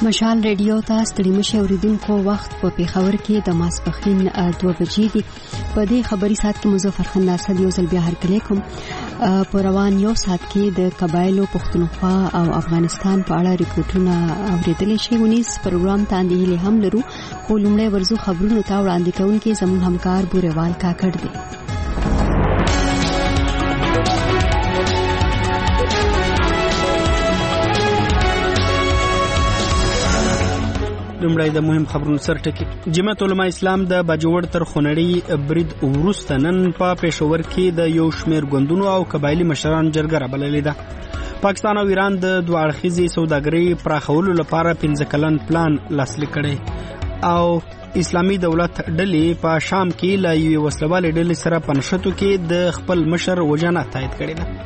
مشال ریډیو ته ستړي مشه اوریدونکو وخت په پیښور کې د ماسپښین 2 بجې دي. په دې خبري سات کې مظفر خان ناصر یو ځل بیا هرکلی کوم. په روان یو سات کې د قبایلو پښتونخوا او افغانستان په اړه ریپورتونه اوریدل شي. ونیس پروګرام ته اندېله هم لرو، خو لومړی ورزو خبرونو ته وړاندې کوونکې زموږ همکار بورېوال کاکړ دی. لومړی د مهم خبرونو سر ټکی. جمعیت علماء اسلام د باجوړ تر خونړی برید وروسته نن په پېښور کې د یو شمېر ګوندونو او قبایلی مشرانو جرګه رابللې ده. پاکستان او ایران د دوه اړخیزې سوداګرۍ پراخولو لپاره 15 کلن پلان لاسلیک کړی او اسلامي دولت ډلې په شام کې له یوې وسلوالې ډلې سره په نښتو کې د خپل مشر وژنه تایید کړې ده.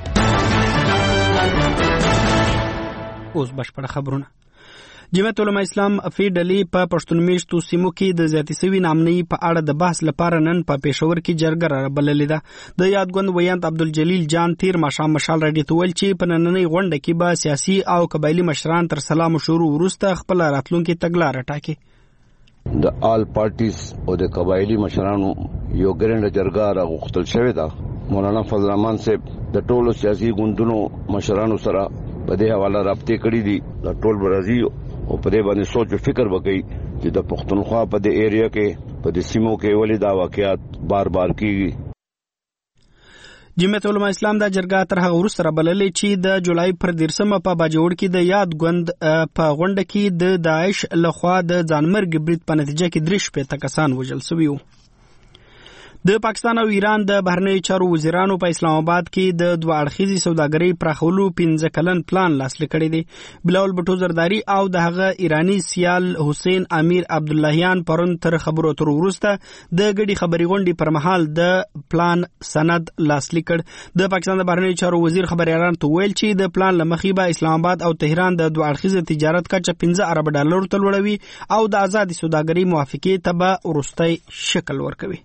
اوس بشپړ خبرونه. جمعیت علماء اسلام فی ډلې په پښتون میشتو سیمو کې د زیاتې سوي نامنۍ په اړه د بحث لپاره نن په پېښور کې جرګه رابللې ده. د یاد ګوند ویاند عبدالجلیل جان تیر ماښام مشال راډیو ته ویل چې په نننۍ غونډه کې به سیاسي او قبایلي مشران تر سلام شروع وروسته خپل راتلونکي تګلاره ټاکي. د آل پارټیز او د قبایلی مشرانو یو ګرنده جرګه راغوښتل شوې ده. مولانا فضل الرحمن صاحب د ټولو سیاسي ګوندونو مشرانو سره په دې حواله رابطې کړې دي. د ټول برازي او په دې باندې سوچ او فکر وکړي چې د پښتونخوا په دې ایریا کې په دې سیمو کې ولې دا واقعیات بار کیږي. جمعیت علماء اسلام دا جرګه تر هغه وروسته رابللې چې د جولای پر 13 په باجوړ کې د یاد ګوند په غونډه کې د داعش لخوا د ځانمرګ برید په نتیجه کې 3 کسان وژل شوي وو. د پاکستان او ایران د بهرنیو چارو وزیرانو په اسلام آباد کې د دوه اړخیزې سوداګرۍ پراخولو 15 کلن پلان لاسلیک کړی دی. بلاول بټو زرداری او د هغه ایرانی سیال حسین امیر عبداللهیان پرون تر خبرو تر وروسته د ګډي خبري غونډې پر مهال د پلان سند لاسلیک کړ. د پاکستان د بهرنیو چارو وزیر خبريالان ته ویل چې د پلان لمخې به اسلام آباد او تهران د دوه اړخیزې تجارت کچه 15 ارب ډالر ته لوړوي او د آزادي سوداګرۍ موافقې ته به وروستي شکل ورکوي.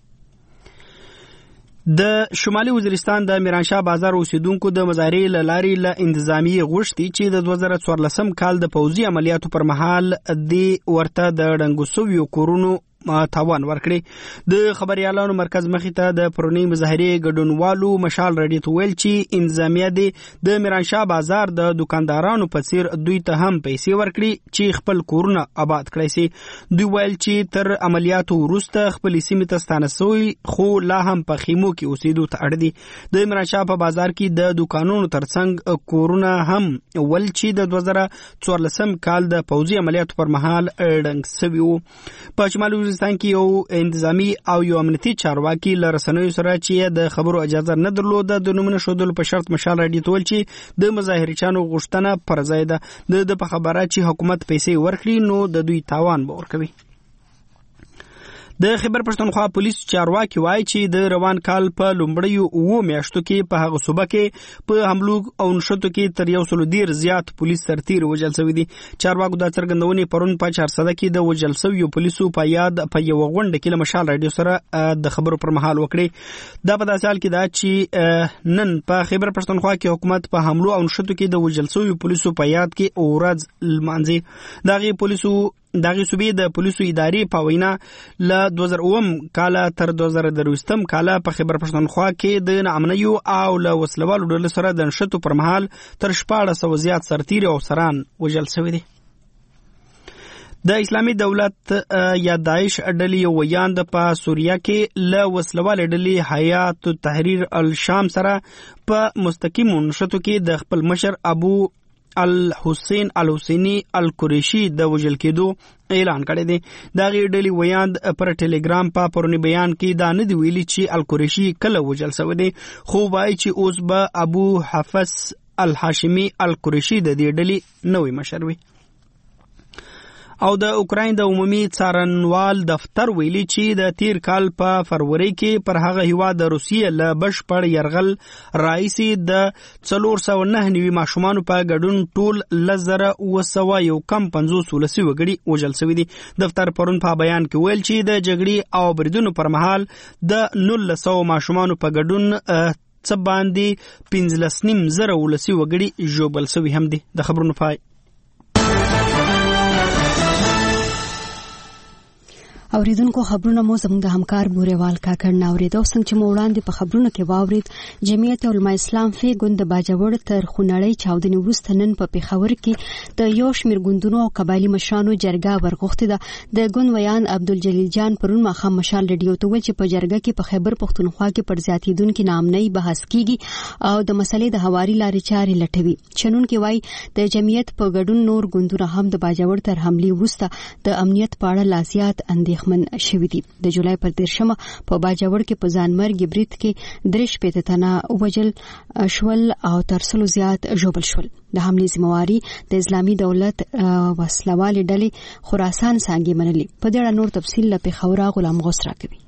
د شمالي وزیرستان د میرانشاه بازار اوسیدونکو د مظاهرې لارې له انتظامی غوښتي چې د 2014 کال د پوځي عملیاتو پر مهال د ورته د ډنګوسویو کورونو تاوان ورکړي. د خبريالانو مرکز مخې ته د پرونی مظاهرې ګډونوالو مشال راډیو ته ویل چې انتظامیه د میرانشاه بازار د دکاندارانو په څیر دوی ته هم پیسې ورکړي چې خپل کورونه آباد کړي سي. دوی ویل چې تر عملیاتو وروسته خپل سیمې ته ستانه شوي خو لا هم په خیمو کې اوسېدو ته اړ دي. د میرانشاه په بازار کې د دکانونو ترڅنګ کورونه هم ول چې د 2014 کال د پوځي عملیاتو پر مهال ډنګ شوي وو. په شمالي وزیرستان کې یو انتظامی او یو امنیتي چارواکي له رسنیو سره چې د خبرو اجازه نه درلوده د نومونه شودل په شرط مشال راډیو ته ویل چې د مظاهرچیانو غوښتنه پر ځای ده. د په خبره چې حکومت پیسې ورکړي نو د دوی تاوان به ورکوي. د خیبر پښتونخوا پولیس چارواکي وایي چې د روان کال په لومړیو 9 میاشتو کې په هغه صوبه کې په حملو او نشټو کې تر 100 زیات پولیس سرتیر وژل شوي دي. چارواکو دا څرګندونې پرون په 400 کې د وژل شویو پولیسو په یاد په یو غونډه کې له مشال راډیو سره د خبرو پر مهال وکړي. دا په داسې حال کې دا چې نن په خیبر پښتونخوا کې حکومت په حملو او نشټو کې د وژل شویو پولیسو په یاد کې اورز لمانځي. دغه پولیسو دغه صوبې د پولیسو ادارې په وینا له 2009 کال تر 2023 کال په خیبر پښتونخوا کې د نامنیو او له وسلوالو ډلو سره د نشټو پر مهال تر 1400 زیات سرتیر او افسران وژل شوي دي. د اسلامي دولت یا داعش ډلې ویاند په سوریه کې له وسلوال ډلې حیات تحریر الشام سره په مستقیم نشټو کې د خپل مشر ابو الحسین الحسینی القریشی د وژل کېدو اعلان کړی دی. دا غي ډلې ویاند پر ټلګرام په پرونی بیان کې دا نه دی ویلي چې القریشی کله وژل شوی دی، خو وایي چې اوس به ابو حفص الحاشمی القریشی د دې ډلې نوې مشر وي. او د اوکراین د عمومي څارنوال دفتر ویلي چې د تیر کال په فروری کې پر هغه هیواد د روسیې له بشپړ يرغل رئیسي د 409 ماشومان په ګډون ټول 1950 ولسی وګړي وژل شوی دي. دفتر پرون په بیان کې ویل چې د جګړې او بریدونو پر مهال د 1900 ماشومان په ګډون څه باندې 15.5 ولسی وګړي ژوبل شوی هم دي. د خبرونو پای اوریدونکو خبرونه مو زموږ د همکار بوريوال کاکړ ناوریدو څنګه چې مو وړاندې په خبرونو کې واورید جمعیت علماء اسلام فی ګوند باجوړ تر خونړی چاودنې وروسته نن په پیښور کې د یو شمېر ګوندونو او قبایلی مشرانو جرګه ورغوښتې ده د ګوند ویان عبدالجلیل جان پرون ماښام مشال رادیو ته ویل چې په جرګه کې په خیبر پښتونخوا کې پر زیاتیدونکو نامنۍ بحث کیږي او د مسلې د هواري لارې چارې لټوي چنون کې وای د جمعیت په ګډون نور ګوندونه هم د باجوړ تر حملې وروسته د امنیت په اړه لا زیات اندېښمن شوي دي د جولای پر 13 په باجوړ کې په ځانمرګي برید کې 3 تنه وژل شول او تر 100 زیات ژوبل شول د حملې ذمہواری د اسلامي دولت وسلوالې ډلې خراسان څنګه منلي په دې اړه نور تفصیل له پیښور غلام غوث راکوي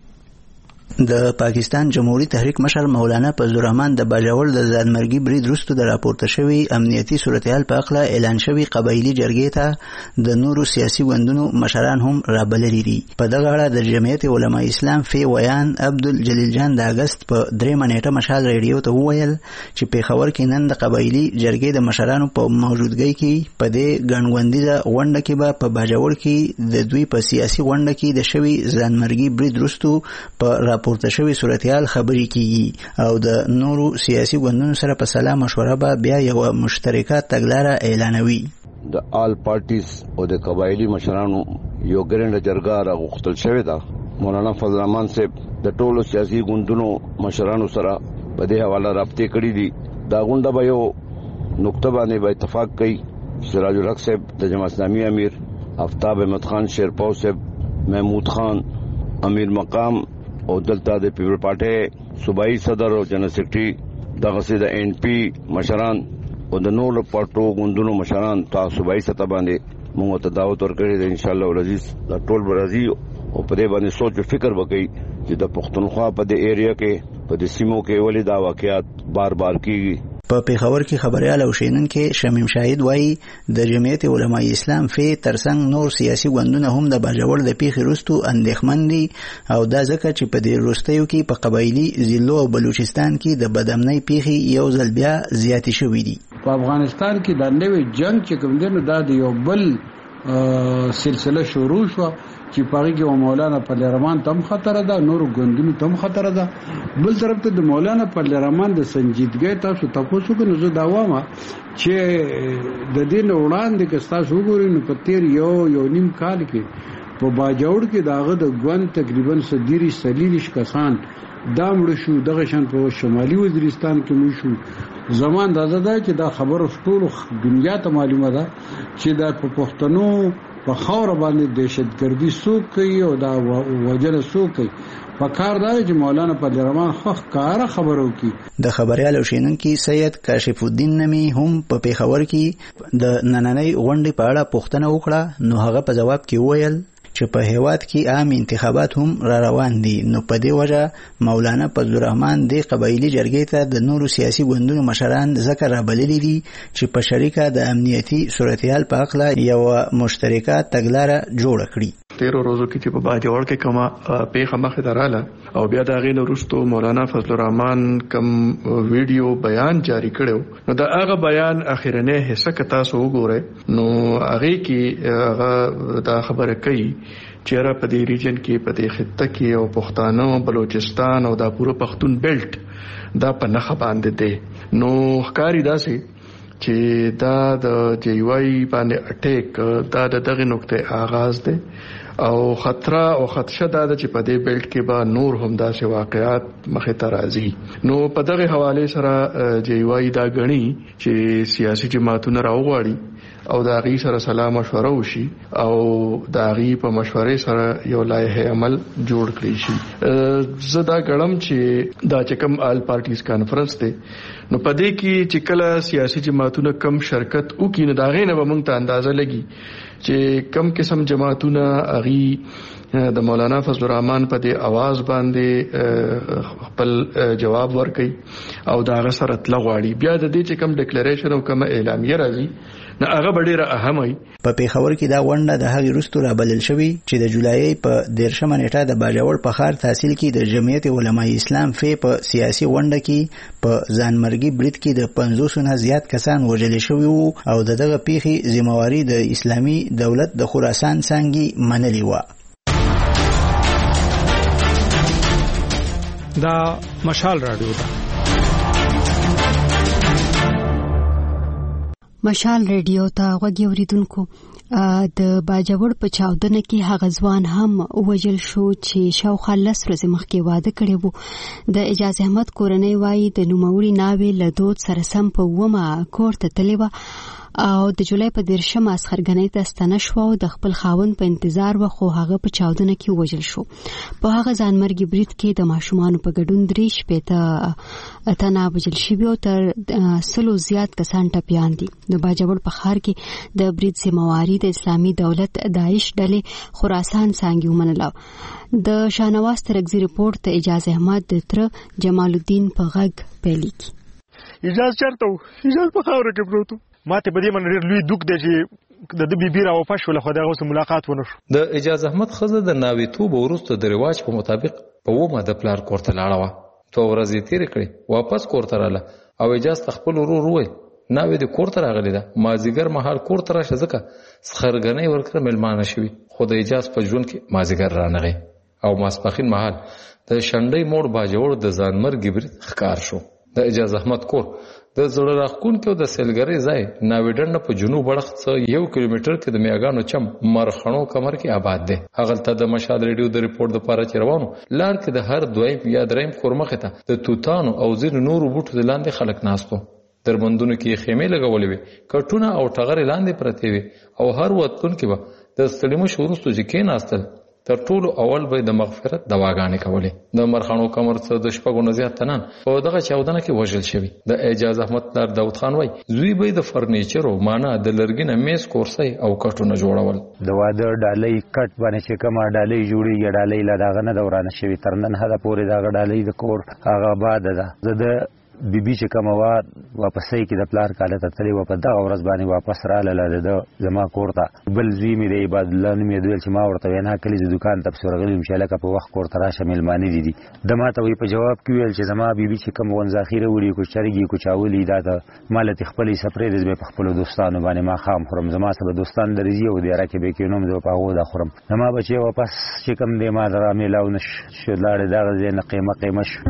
د پاکستان جمهوریت تحریک مشر مولانا فضل الرحمن د باجوړ د ځانمرګي برید وروسته د راپورته شوی امنیتي صورتحال په اړه اعلان شوی قبایلی جرګې ته د نورو سیاسي ګوندونو مشران هم رابللي دي په دغه اړه د جمعیت علماء اسلام فی ویان عبدالجلیل جان د اگست په 3 نیټه مشال رادیو ته وویل چې پیښور کې نن د قبایلی جرګې د مشرانو په موجودګۍ کې په دې ګڼغوندیزه غونډه کې به په باجوړ کې د دوی په سیاسي غونډه کې د شوی ځانمرګي برید وروسته په پورته شوی صورتحال خبرې کیږي او د نورو سیاسي ګوندونو سره په سلا مشوره به بیا یو مشترکه تګلاره اعلانوي د آل پارټیز او د قبایلی مشرانو یو ګرنده جرګه راغوښتل شوې ده مولانا فضل الرحمن صاحب د ټولو سیاسي ګوندونو مشرانو سره په دې حواله رابطې کړې دي دا غونډه به یو نقطه باندې به اتفاق کوي سراج الحق صاحب د جماعت اسلامي امیر آفتاب احمد خان شیرپاو صاحب محمود خان امیر مقام او دلته د پیپل پارټي صوبایي صدر او جنرال سیکریټري دغه سي د ان پی مشران او د نورو پارټو غوندونو مشران تاسو صوبایي سطح باندې موږ ته دعوت ورکړي ده ان شاء الله العزيز د ټول برازي او په دې باندې سوچ او فکر وکړي چې د پښتونخوا په دې ایریا کې په دې سیمو کې ولې دا واقعیات بار بار کیږي په پیښور کې خبريال او شینونکو شمیم شاهد وایي د جمعیت علماء اسلام فی ترڅنګ نور سیاسي ګوندونه هم د باجوړ د پیښې وروسته اندېښمن دي او دا ځکه چې په دې وروستیو کې په قبایلی ضلعو او بلوچستان کې د بدامنۍ پیښې یو ځل بیا زیاتې شوې دي په افغانستان کې د نوې جنگ چې کوم دی نو دا د یو بل سلسله شروع شو چې پاره کې مولانا فضل الرحمن تم خطر ده نور ګوندونو تم خطر ده بل طرف ته د مولانا فضل الرحمن د سنجیدګۍ تاسو تاسو کو نو دا وامه چې د دین وړاندې کې تاسو وګورئ نو په تیر یو نیم کال کې په باجوړ کې داغه د ګوند تقریبا 130 کسان دامړ شو دغه شان په شمالي وزیرستان کې مو شو زمان دا چې دا خبره ټول دنیا ته معلومه ده چې دا په پښتنو په خاور باندې دهشتګردي څوک کوي او دا وجره څوک کوي په کار دا چې مولانا فضل الرحمن خو کار خبرو کی د خبريال شینونکو سید کاشف الدین نمی هم په پیښور کې د نننۍ غونډې په اړه پوښتنه وکړه نو هغه په جواب کې وویل چې په هیواد کې عام انتخابات هم را روان دي نو په دې وجه مولانا فضل الرحمن د قبایلی جرګې ته د نورو سیاسي ګوندونو مشران ذکر رابللي دي چې په شریکه د امنیتي صورتحال په اړه یو مشترکه تګلاره جوړه کړي 13 ورځو کې چې په باجوړ کې کومه پیښه مخې ته رااله او بیا دا غي وروسته مولانا فضل الرحمن کوم ویډیو بیان جاری کړو نو دا هغه بیان اخیرنه حصہ کتا سو وګوره نو هغه کې هغه دا خبره کوي چې را په دې ریجن کې په دې خطه کې او پښتانه بلوچستان او دا پوره پښتون بیلټ دا په نخ باندې دي نو ښکاری داسي چې دا د جیوای باندې اٹیک دا دغه نقطه آغاز دی او خطر او خدشه دا چې په دې بیلټ کې به نور هم داسې واقعات مخې ته راځي نو په دغه حواله سره جیوای دا غني چې سیاسي جماعتونه راوغواړي او دا غي سره سلام مشوره وشي او دا غي په مشورې سره یو لایحه عمل جوړ کړی شي زدا ګړم چې دا چې کوم آل پارټیز کانفرنس ته نو پدې کې چې کله سیاسي جماعتونه کم شرکت وکړي نو دا غي نه به موږ ته اندازه لګي چې کم قسم جماعتونه اغي د مولانا فضل الرحمن په دې आवाज باندې خپل جواب ورکړي او دا غسر تل غواړي بیا د دې چې کم ډیکلیریشن او کم اعلامیه راځي نه هغه ډیره اهمه وي په پیښور کې دا غونډه د هغې وروسته رابلل شوې چې د جولای په 13 نیټه د باجوړ په ښار تحصیل کې د جمعیت علماء اسلام فی په سیاسي غونډه کې په ځانمرګي برید کې د 500 نه زیات کسان وژل شوي وو او دغه پیښې ذمہواری د اسلامي دولت د خراسان څنګه منلې و دا مشال رادیو ده. مشال رادیو ته غوږی اوریدونکو د باجوړ په چاودنه کې هغه ځوان هم وژل شو چې شاوخوا 10 ورځې مخکې واده کړی وو. د اجاز احمد کورنۍ وايي د نوموړي ناوې له دود سره سم په ومه کور ته تللی وه او د جولای په 10 عسکرګنۍ ته ستنه شوه او د خپل خاوند په انتظار و، خو هغه په چاودنه کې وژل شو. په هغه ځانمرګي برید کې د ماشومانو په ګډون 3 تنه وژل شوي او تر 100 زیات کسان ټپیان دي. د باجوړ په ښار کې د برید ذمہواري د اسلامي دولت داعش ډلې خراسان څانګې ومنله. د شاهنواز ترکزي رپورټ ته اجاز احمد د تر جمال الدین په غږ پیل کی. اجاز چرته اجاز په خاور کې پروت ماته په دې باندې لوی دوک دی چې د بیبي را وفات شو، له خدای غوښتل ملاقات ونه شو. د اجاز احمد خزه د ناوې توب وروسته د رواج په مطابق په ومه د پلار کور ته لاړه وه. 2 ورځې تیرې کړې، واپس کور ته رااله او اجاز خپل ورور وویل ناوې د کور ته راغلی ده، مازیګر مهال کور ته راشه ځکه سخرګنۍ ورکړه مېلمانه شوي. خو د اجاز په ژوند کې مازیګر رانغی او ماسپښین مهال د شنډۍ موړ باجوړ د ځانمرګي برید ښکار شو. د اجاز احمد کور د زړه راښکونکي او د سیلګرۍ ځای ناوې په جنوب اړخ څخه 1 کیلومتر کې د میاګانو چم مرخڼو کمر کې آباد دی. هغلته د مشال ریډیو د ریپورت لپاره چې روانو لار کې د هر دویم یا دریم کور مخې ته د توتانو او ځینو نورو بوټو د لاندې خلک ناستو. دربندونو کې خیمې لګولې وې، کټونه او ټغرې لاندې پرتې وې او هر وتونکي به د ستړي مشو وروسته چې کېناستل تر ټولو اول به د مغفرت دواګانې کولې. د مرخڼو کمر څخه د 6 زیات تنان په دغه چاودنه کې وژل شوي. د اجاز احمد پلار داود خان وایي زوی به د فرنیچرو معنا د لرګینه میز کورسۍ او کټونه جوړول. د واده ډالۍ کټ باندې چې کومه ډالۍ جوړیږي ډالۍ لا داغه نه دورانه شوي، تر نن هدا پورې داغه ډالۍ د کور هغه آباد ده. زه د بیبي چې کومه وا واپسې کې د پلار کاله ته تللی و، په دغه ورځ باندې واپس رااله د زما کور ته. بل زوی مې د عباد الله نوم یې دویل چې ما ورته وینا کړې چې دکان ته پسې ورغلی یم چې هلکه په وخت کور ته راشه مېلمانه دي. د ما ته وایي په جواب کې ویل چې زما بیبي چې کوم ونځاخیره وړي کوچرګي کوچاولي دا ته مالتې خپلې سپرې د زما په خپلو دوستانو باندې ما خام خورم. زما سره دوستان درځي او دیاره کې به کې نوم زه په هغو دا خورم. زما بچی واپس چې کوم دی ما درا میلاو نشو لاړې دغه ځای نه قیمه شو.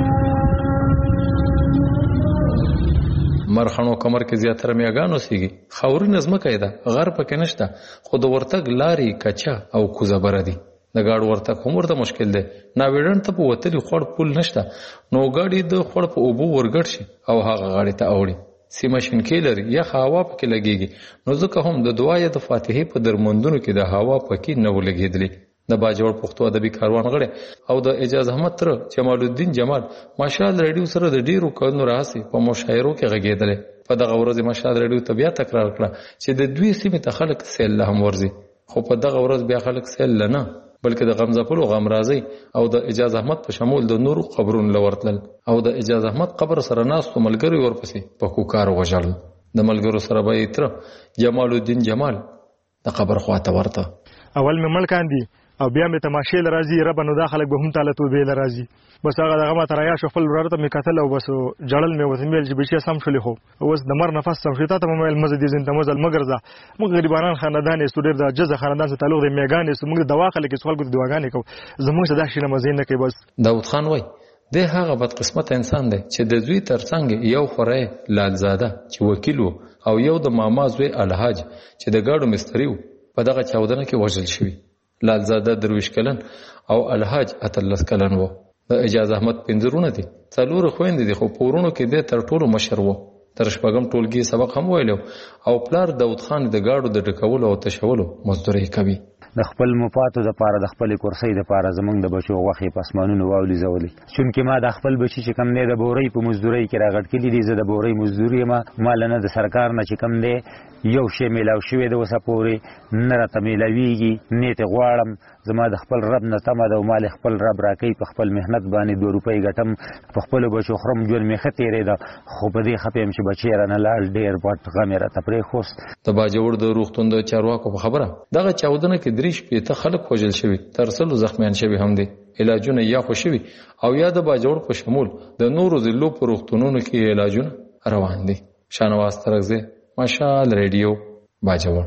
مرخڼو کمر کې زیاتره میاګان اوسېږي، خاورینه ځمکه یې ده، غر پکې نشته، خو د ورتګ لارې کچه او کوزه بره دي. د ګاډو ورتګ هم ورته مشکل دی. ناوې ته په وتلي خوړ پول نشته، نو ګاډي د خوړ په اوبو ورګډ شي او هغه غاړې ته اوړي. سیمه شینکۍ لري، یخه هوا پکې لګېږي، نو ځکه هم د دعایې د فاتحې په درمندونو کې د هوا پکې نه ولګېدلې. د باجوړ پښتو ادبي کاروان غړی او د اجاز احمد تر جمال الدین جمال مشال ریډیو سره د ډیرو کلونو راهیسې په مشاعرو کې غږېدلې. په دغه ورځ مشال ریډیو ته بیا تکرار کړه چې د دوی سیمې ته خلک سیل له هم ورځي، خو په دغه ورځ بیا خلک سیل نه بلکې د غمزپلو غمرازي او د اجاز احمد په شمول د نورو قبرونو لورتل او د اجاز احمد قبر سره ناستو ملګری ورپسې په کوکار وژل. د ملګرو سره به تر جمال الدین جمال د قبر خواته ورته اول مې ملکان دي او بیا مې تماشې لرازي رب نو داخله به هم تعالی تو به لرازي. بس هغه دغه ما تریا شو خپل ورته مې کتل او بس جړل مې وته مې چې بشي سم شولې خو اوس د مر نفس سم شتا ته مې المزدي زنده مزل مګرزه موږ غریبانان خاندان استودر د جزه خاندان سره تعلق د میګانې سو موږ د دواخله کې سوال کو د دواګانې کو زموږ صدا شي نه مزین نه کوي. بس داود خان وای د هغه بد قسمت انسان دی چې د زوی ترڅنګ یو خوره لالزاده چې وکیل او یو د ماما زوی الحاج چې د ګاډو مستری په دغه چاودنه کې وژل شوی. لالزاده درویش کلن او الحاج اتلس کلن وو. د اجاز احمد پنځرونه دي، څلور خويندې دي، خو پورونو کې د تر ټولو مشر وو. تر شپږم ټولګي سبق هم ویلو او پلار داود خان د گاډو د ډکولو او تشولو مزدوري کوي. د خپل مفاتو د پاره د خپل کرسۍ د پاره زمونږ د بچو غوښې پسمانونو واولي زولي چونکه ما د خپل بچی چې کم نه د بوري په مزدوري کې راغټ کړي دي. زه د بوري مزدوري ما مال نه د سرکار نه چې کم دی یو شی میلاو شوی د وسه پوري نه راته میلاویږي نیت غواړم زما د خپل رب نه تمه د مال خپل رب راکې په خپل مهنت باندې 2 روپۍ ګټم په خپل بچو خرم جون می خطرې ده خو په دې خپم چې بچی رانه لاړ ډیر پټ غمره تپری خوست. د باجوړ د روغتون د چارواکو په خبره دغه چاودنه کې دریش په خلک وژل شوی، ترسلو زخمیان شوی هم دي، علاجونه یا خو شوی او یا د باجوړ په شمول د نورو ضلعو په روغتونونو کې علاجونه روان دي. شانواز ترغزه مشال ریډیو باجوړ.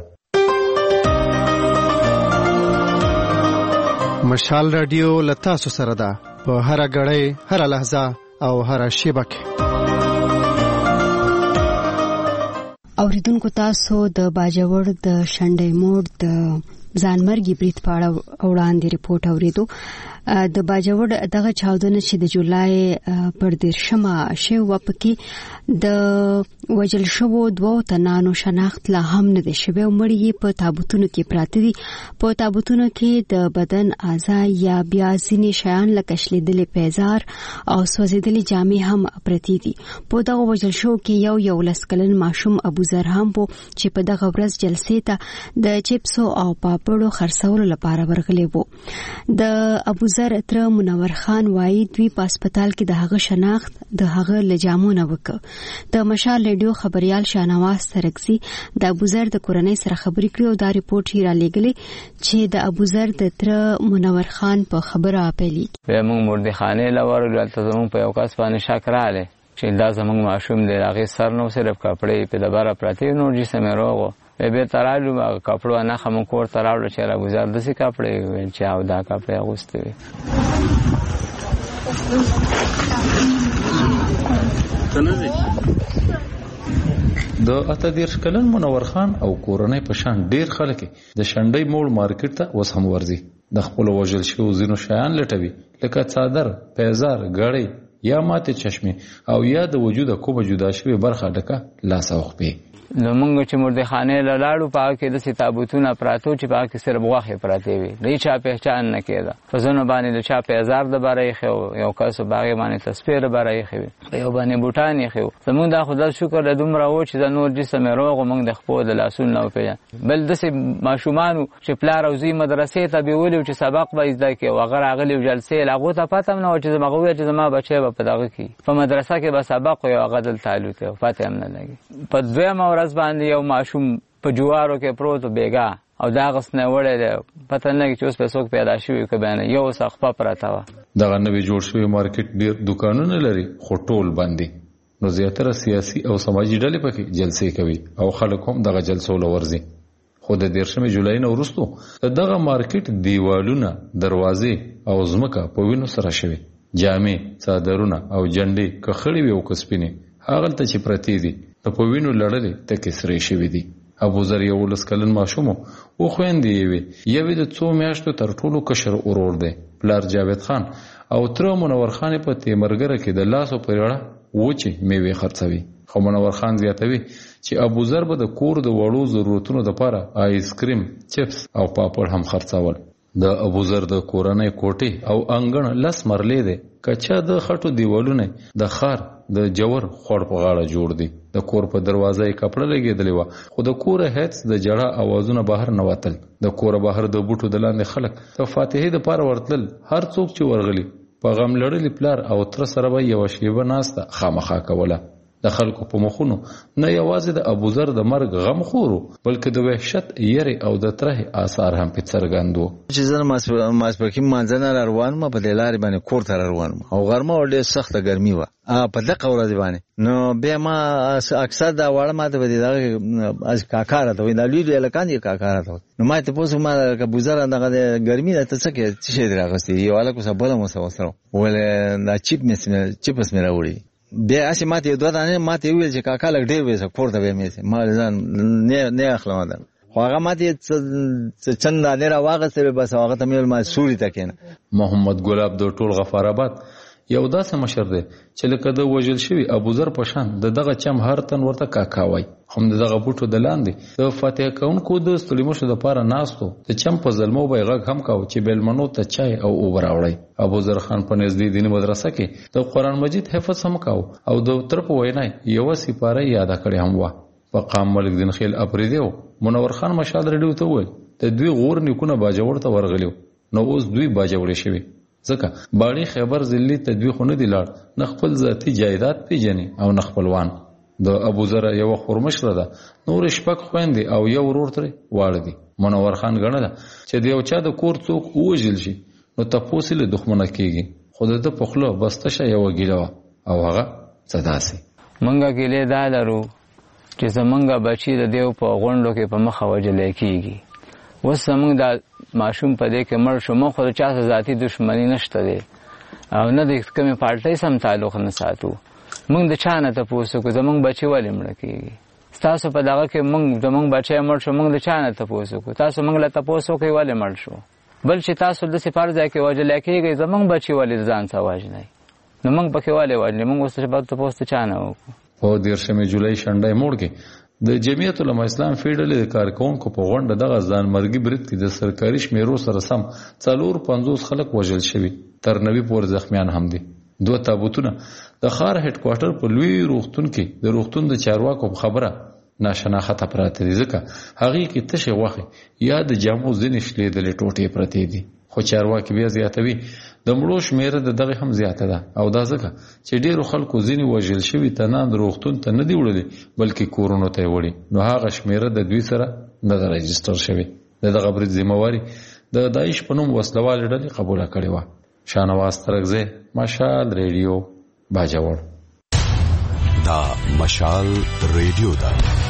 مشال ریډیو لتا سره ده په هر غړې هر لحظه او هر شیبه کې. اوریدونکو تاسو د باجوړ د شنډې موړ د ځانمرګي برید په اړه وړاندې ریپورت اوریدو. د باجوړ دغه چاودنه چې د جولای پر 13 شوه پکې د وجل شوو 2 تنانو شناخت لا هم نه دي شوی او مړی په تابوتونو کې پراته دي. په تابوتونو کې د بدن اعضاء یا بیا ځینې شیان لکه شلیدلې پیزار او سوځېدلې جامې هم پرتې دي. په دغه وجل شو کې یو لسکلن ماشوم ابوذر هم وو چې په دغه ورځ جلسې ته د چپسو او پاپړو خرڅولو لپاره ورغلی وو. د ابوذر تر منور خان وایي دوی په هسپتال کې د هغه شناخت د هغه لجامونه وکړ. د مشال ریډیو خبريال شاهنواز ترکزي د ابوذر د کورنۍ سره خبرې کړې او دا ریپورت یې را لېږلی چې د ابوذر د تر منور خان په خبره پیلي. موږ مردخانه لور دلته زموږ په یو کس باندې شک رااله چې دا زموږ ماشوم دی، هغه سر نو صرف کپڑے په دبره پراته نور جسم روغو به ترالو کپڑو نه خمو کور تراړو چې را ګزار دسي کپڑے چې او دا کپڑے اغوسته وي. د اتدیر کلن منور خان او کورنۍ په شان ډیر خلک د شنډۍ موړ مارکیټ ته اوس هم ورځي. د خپل وژل شو زینو شیان لټوي لکه څادر، پیزار، غړۍ یا ماته چشمه او یا د وجود کومه جدا شوی برخه ډکه لاس او خپې. نو موږ چې مردخانه لاړو پاو کې د تابوتونه پراتو چې پاو کې صرف غوښه پراته وي، نه چا پہچان نه کېده. فزونه باندې د چا پیزار د بارے خو یو کس باغ باندې تصویر بارے خو یو باندې بوټان خو زموږ د خدای شکر د دومره و چې د نور جسم روغ موږ د خپل د لاسونو نو پیژن. بل د ماشومان چې پلار او زی مدرسې ته بیولو چې سبق به زده کې او غیر اغلی جلسې لاغو ته پاتم نه و چې زمغه چې زما بچي په دغه کې په مدرسه کې به سبق او غدل تعلق او فاتم نه لګي. په دویمه ورځ باندې یو ماشوم په جوارو کې پروت بیګا او دا غسنه وړل پته نه چې اوس په څوک پیدا شوی کبه یو سخپه پراته و. دغه نوې جوړ شوی مارکیټ ډیر دکانونه لري خو ټول باندې نو زیاتره سیاسي او سماجی ډلې پکې جلسې کوي او خلک هم دغه جلسو لورځي. خو د 13 جولای نه وروسته دغه مارکیټ دیوالونه، دروازې او ځمکه په وینو سره شوی. جامې، څادرونه او جنډې کخړې وي او کسپینې هغلته چې پرتې دي په وینو لړلې تکې سرې شوي دي. ابوذر یو لسکلن ماشوم او خويندې یوې د 2 میاشتو تر ټولو کشر ورور دی. پلار جاوید خان او تر منور خان په تیمرګره کې د لاسو پرېړه وچې میوه خرڅوي. خو منور خان زیاتوي چې ابوذر به د کور د وړو ضرورتونو لپاره آیس کریم، چپس او پاپړ هم خرڅول. د ابوذر د کورنۍ کوټې او انګړ لس مرلې دی. کچا د خټو دیوالونه د خار د جوور خور په غاړه جوړ دي. د کور په دروازه یې کپړه لګېدلې و خو د کور هیڅ د جړه اوازونه بهر نه وتل. د کور بهر د بوټو د لاندې خلک د فاتحې د پاره ورتل. هر څوک چې ورغلی په غم لړلې پلار او تر سره به یو شیبه ناسته خامخا کوله. د خلکو په مخونو نه یوازې د ابوذر د مرګ غم خورو بلکې د وحشت، یری او د تره آثار هم په څرګندو. چې زه ماسپکیم مانځنه روان ما په لارې باندې کور ته روان او غرمه ډېر سخته ګرمي و په دغه ورځ باندې. نو بیا ما اکثر دا وړه ماته به دا از کاکاره ته وي دا لوی الکان دي کاکاره ته. نو ما ته پوسو ما ابوذر دغه ګرمي ته څه کې څه دی راغستې یو الکو سبله مو سره ول دا چپس مې راوړي. بیا اسی ماته دوه دانه ماته ویل چې کاکا لګ ډیر وېسه کوړه به مې ما ځان نه اخلم ده. خو هغه ماته چند نه را واغه سره بس هغه ته مې ما سوري تکینه. محمد ګلاب د ټول غفار آباد یو داسې مشر دی چې لکه د وژل شوی ابوذر په شان دغه چم هر تن ورته کاکا وای. هم دغه بوټو د لاندې د فاتحه کونکو د ستلیمشو د پاره ناستو د چم په ظلمو بیغه هم کاو چې بیلمنو ته چای او اوبر راوړی. ابوذر خان په نږدې دیني مدرسه کې د قران مجید حفظ هم کاو او د تر په وینای یو سپاره یاد کړی هم و. په قام ملک دین خیل اپریدیو منور خان مشال ریډیو ته وویل د دوی غور نیکونه باجوړ ته ورغلیو نو اوس دوی باجوړې شوی ځکه باړي خیبر ضلعي تدوی خو نه دی لاړ نه خپل ذاتی جایداد پیژني او نه خپلوان. د ابوذر یو خورمشره ده نور شپک خويندې او یو ورور ترې واړه دي. منور خان غنله چې د یو چا د کور څوک وژل شي نو تاسو له دښمنه کیږي خود د پخلو بستشه یو ګیلو او هغه صداسي منګه ګیله دا لرو چې زمونږه بچی د دیو په غونډو کې په مخه وجل کیږي. وس زمونږ د ماشوم په دې کې مړ شو مخ د چا ذاتی دښمنی نشته دی او نه د کومې پارټۍ سم تعلق نه ساتو. موږ د چا نه تپوس وکړو زموږ بچي ولې مړه کېږي؟ ستاسو په دغه کې زموږ بچی مړ شو، موږ د چا نه تپوس وکړو؟ تاسو موږ له تپوس وکړئ ولې مړ شو؟ بل چې تاسو داسې پر ځای کې وژلی کېږئ زموږ بچي ولې ځان څه وژنئ؟ نو موږ پکې ولې وژنئ؟ موږ اوس تپوس د چا نه وکړو؟ په 13 جولای شنډای موړ کې د جمعیت العلماء اسلام فیډرل د کارکونکو په غونډه دغه ځانمرګي برید کې د سرکاري شمیرو سره سم 450 خلک وژل شوي، تر 90 پورې زخمیان هم دي. 2 تابوتونه د ښار هډ کوارټر په لوی روغتون کې د روغتون د چارواکو په خبره ناشناخته پراته دي، ځکه هغې کې تشې غوښې یا د جامو ځینې شلېدلې ټوټې پرتې دي. خو چارواکي بیا زیاتوي د مړو شمیره د دغه هم زیاته ده، او دا ځکه چې ډېرو خلکو ځینې وژل شوي تنان روغتون ته نه دي وړلي بلکې کورونو ته یې وړي، نو هغه شمیره د دوی سره نه ده رجسټر شوې. د دغه برید ذمهواري د داعش په نوم وسلوالې ډلې قبوله کړې وه. شاهنواز ترکزی، مشال ریډیو، باجوړ. دا مشال ریډیو ده.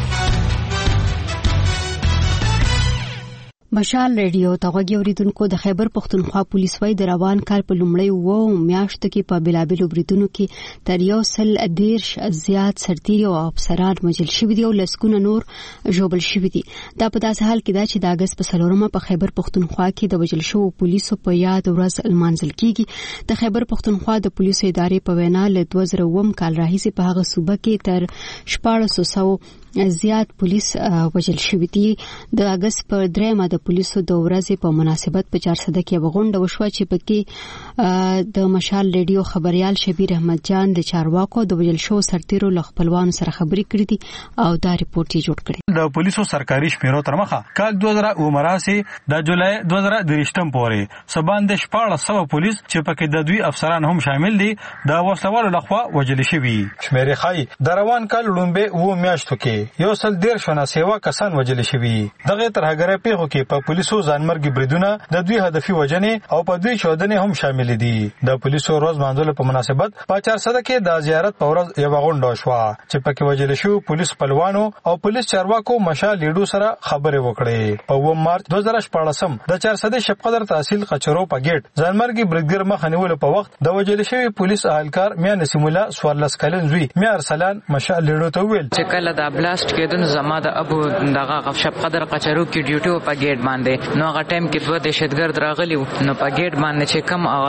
مشال ریډیو ته غوږی اوریدونکو، د خیبر پښتونخوا پولیس وایي د روان کال په لومړۍ 2 میاشتو کې په بېلابېلو بریدونو کې تر 110 زیات سرتیري او افسران وژل شوي دي او لسګونه نور ژوبل شوي دي. دا په داسې حال کې ده چې د اګست په 4 په خیبر پښتونخوا کې د وژل شوو پولیسو په یاد ورځ لمانځل کیږي. د خیبر پښتونخوا د پولیسو ادارې په وینا له 2009 کال راهیسې په هغه صوبه کې تر 1400 زیات پولیس وژل شوي دي. د اګست په 3 د پولیسو د ورځې په مناسبت په 400 کې غونډه وشوه چې پکې د مشال ریډیو خبريال شبیر احمد جان د چارواکو د وژل شوو سرتیرو له خپلوانو سره خبرې کړې دي او دا ریپورت یې جوړ کړی. د پولیسو سرکاري شمیرو تر مخه کال 2019 سي د جولای 2023 پورې سباند 1400 پولیس چې پکې د دوی افسران هم شامل دي د وسلوالو لخوا وژل شوي. شمیرې خای د روان کال لومبه 2 میاشتو کې 110 سیوا کسان وژل شوي. دغه ترهګرۍ پیښو کې په پولیسو ځانمرګي بریدونه د دوی هدفي وژنې او په دوی چودنې هم شامل دي. د پولیسو ورځ مانځلو په مناسبت په 400 کې د زیارت په ورځ یو غونډه شوه چې پکې وژل شوي پولیس خپلوانو او پولیس چارواکو مشال لیډو سره خبرې وکړې. په 2 مارچ 2014 د 400 شپقدر تحصیل قچرو په گیټ ځانمرګي بریدګر مخ نیول په وخت د وژل شوي پولیس اهلکار میا نسیم الله 14 کلن زوی میا ارسلان مشال لیډو ته ویل چې کله د بلاست کېدون زما د ابو دغه شپقدر قچرو کې ډیوټي په گیټ باندې نو هغه ټایم کې 2 دهشتګرد راغلي نو په گیټ باندې چې کم هغه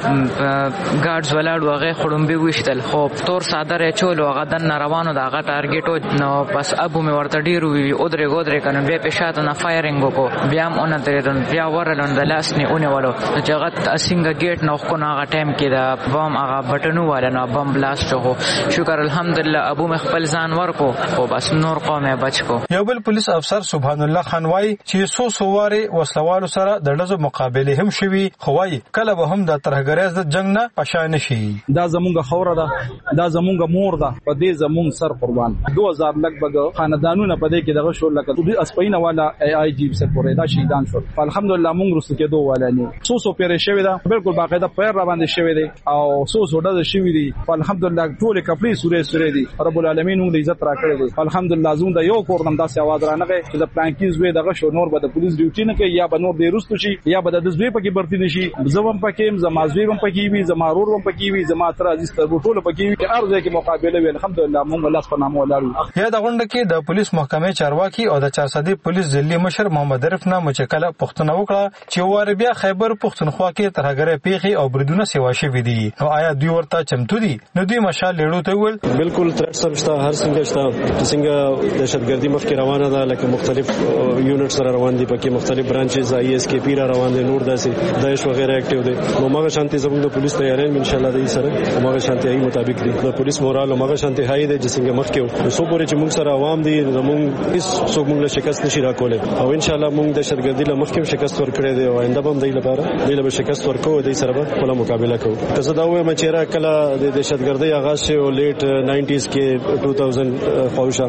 2 ګارډز ولاړ هغه خړومبي وشتل خو تور صادره چول هغه د روانو دغه ټارګټو نو پس ابو مې ورته ډیر وی او درې کنه بیا په شاته نه فایرینګ وکړو بیا اون درې بیا ورلون د لاس نه اونولو چې هغه څنګه گیټ نو خو هغه ټایم کې د بم هغه بټنو والا نو بم بلاست شو. شکر الحمدلله ابو مې خپل ځان ورکو خو بس نور قومه بچ کو. یو بل پولیس افسر سبحان الله خان وای چې سوواره وسلوالو سره د لږه مقابله هم شوي خو وای کله به هم د ترهګریز د جنگ نه پښانه شي. دا زمونږ خوره ده، دا زمونږ مور ده، په دې زمونږ سر قربان 2000 لګبګ خاندانونه په دې کې دغه شو لکه دوی اسپینه والا ای جی سر پورې دا شهیدان شو. الحمدلله مونږ رسو کې دوه والا نه سو پیری شوی ده بالکل باقاعده پیر را باندې شوی دی او سو ډز شوی دی. الحمدلله ټول کپړې سورې دي رب العالمین موږ عزت را کړی دی. الحمدلله زوم د یو کورنم داسې आवाज را نغې چې د پلانکینز وې دغه شو نور به د پولیس ډیوټي نه کوي یا به نور د رستو شي یا به د دزوی پکې برتی نشي. زوم پکې زمازوی هم پکې وي زمارور هم پکې وي زما تر عزیز تر ټول پکې وي ارزه کې مقابله وي. الحمدلله موږ الله په نامه ولرو. یا د غونډه کې د پولیس محکمې چارواکي او د 400 پولیس ځلي مشر محمد عرف نه مچکله پښتنه وکړه چې ور بیا خیبر پښتونخوا کې ترهګرۍ پیښې او بریدونه سیوا شوي دي نو آیا دوی ورته چمتو دي؟ نو دوی مشال لیډو ته ویل بالکل ترټ سمشته هر څنګه شته څنګه دهشتګردي مخکې روانه ده لکه مختلف یونټ سره روان دي پکې مختلف برانچز آی اس کې پی را روان دي نور داسې داعش وغیرہ اکټیو دي نو ماغه شانتي زموږ د پولیس تیارې ان شاء الله د سره ماغه شانتي هي مطابق دي د پولیس مورال ماغه شانتي هاي دي چې څنګه مخکې سو پورې چې موږ سره عوام دي زموږ هیڅ څوک موږ له شکست نشي راکولای او ان شاء الله موږ دهشتګردي له مخکې شکست ورکړې دي او آینده به هم دی لپاره دی له شکست ورکو دی سره به خپل مقابله کوو. که زه دا وایم چې را کله د دهشتګردۍ آغاز شو لیټ 90s کې 2000 فوجا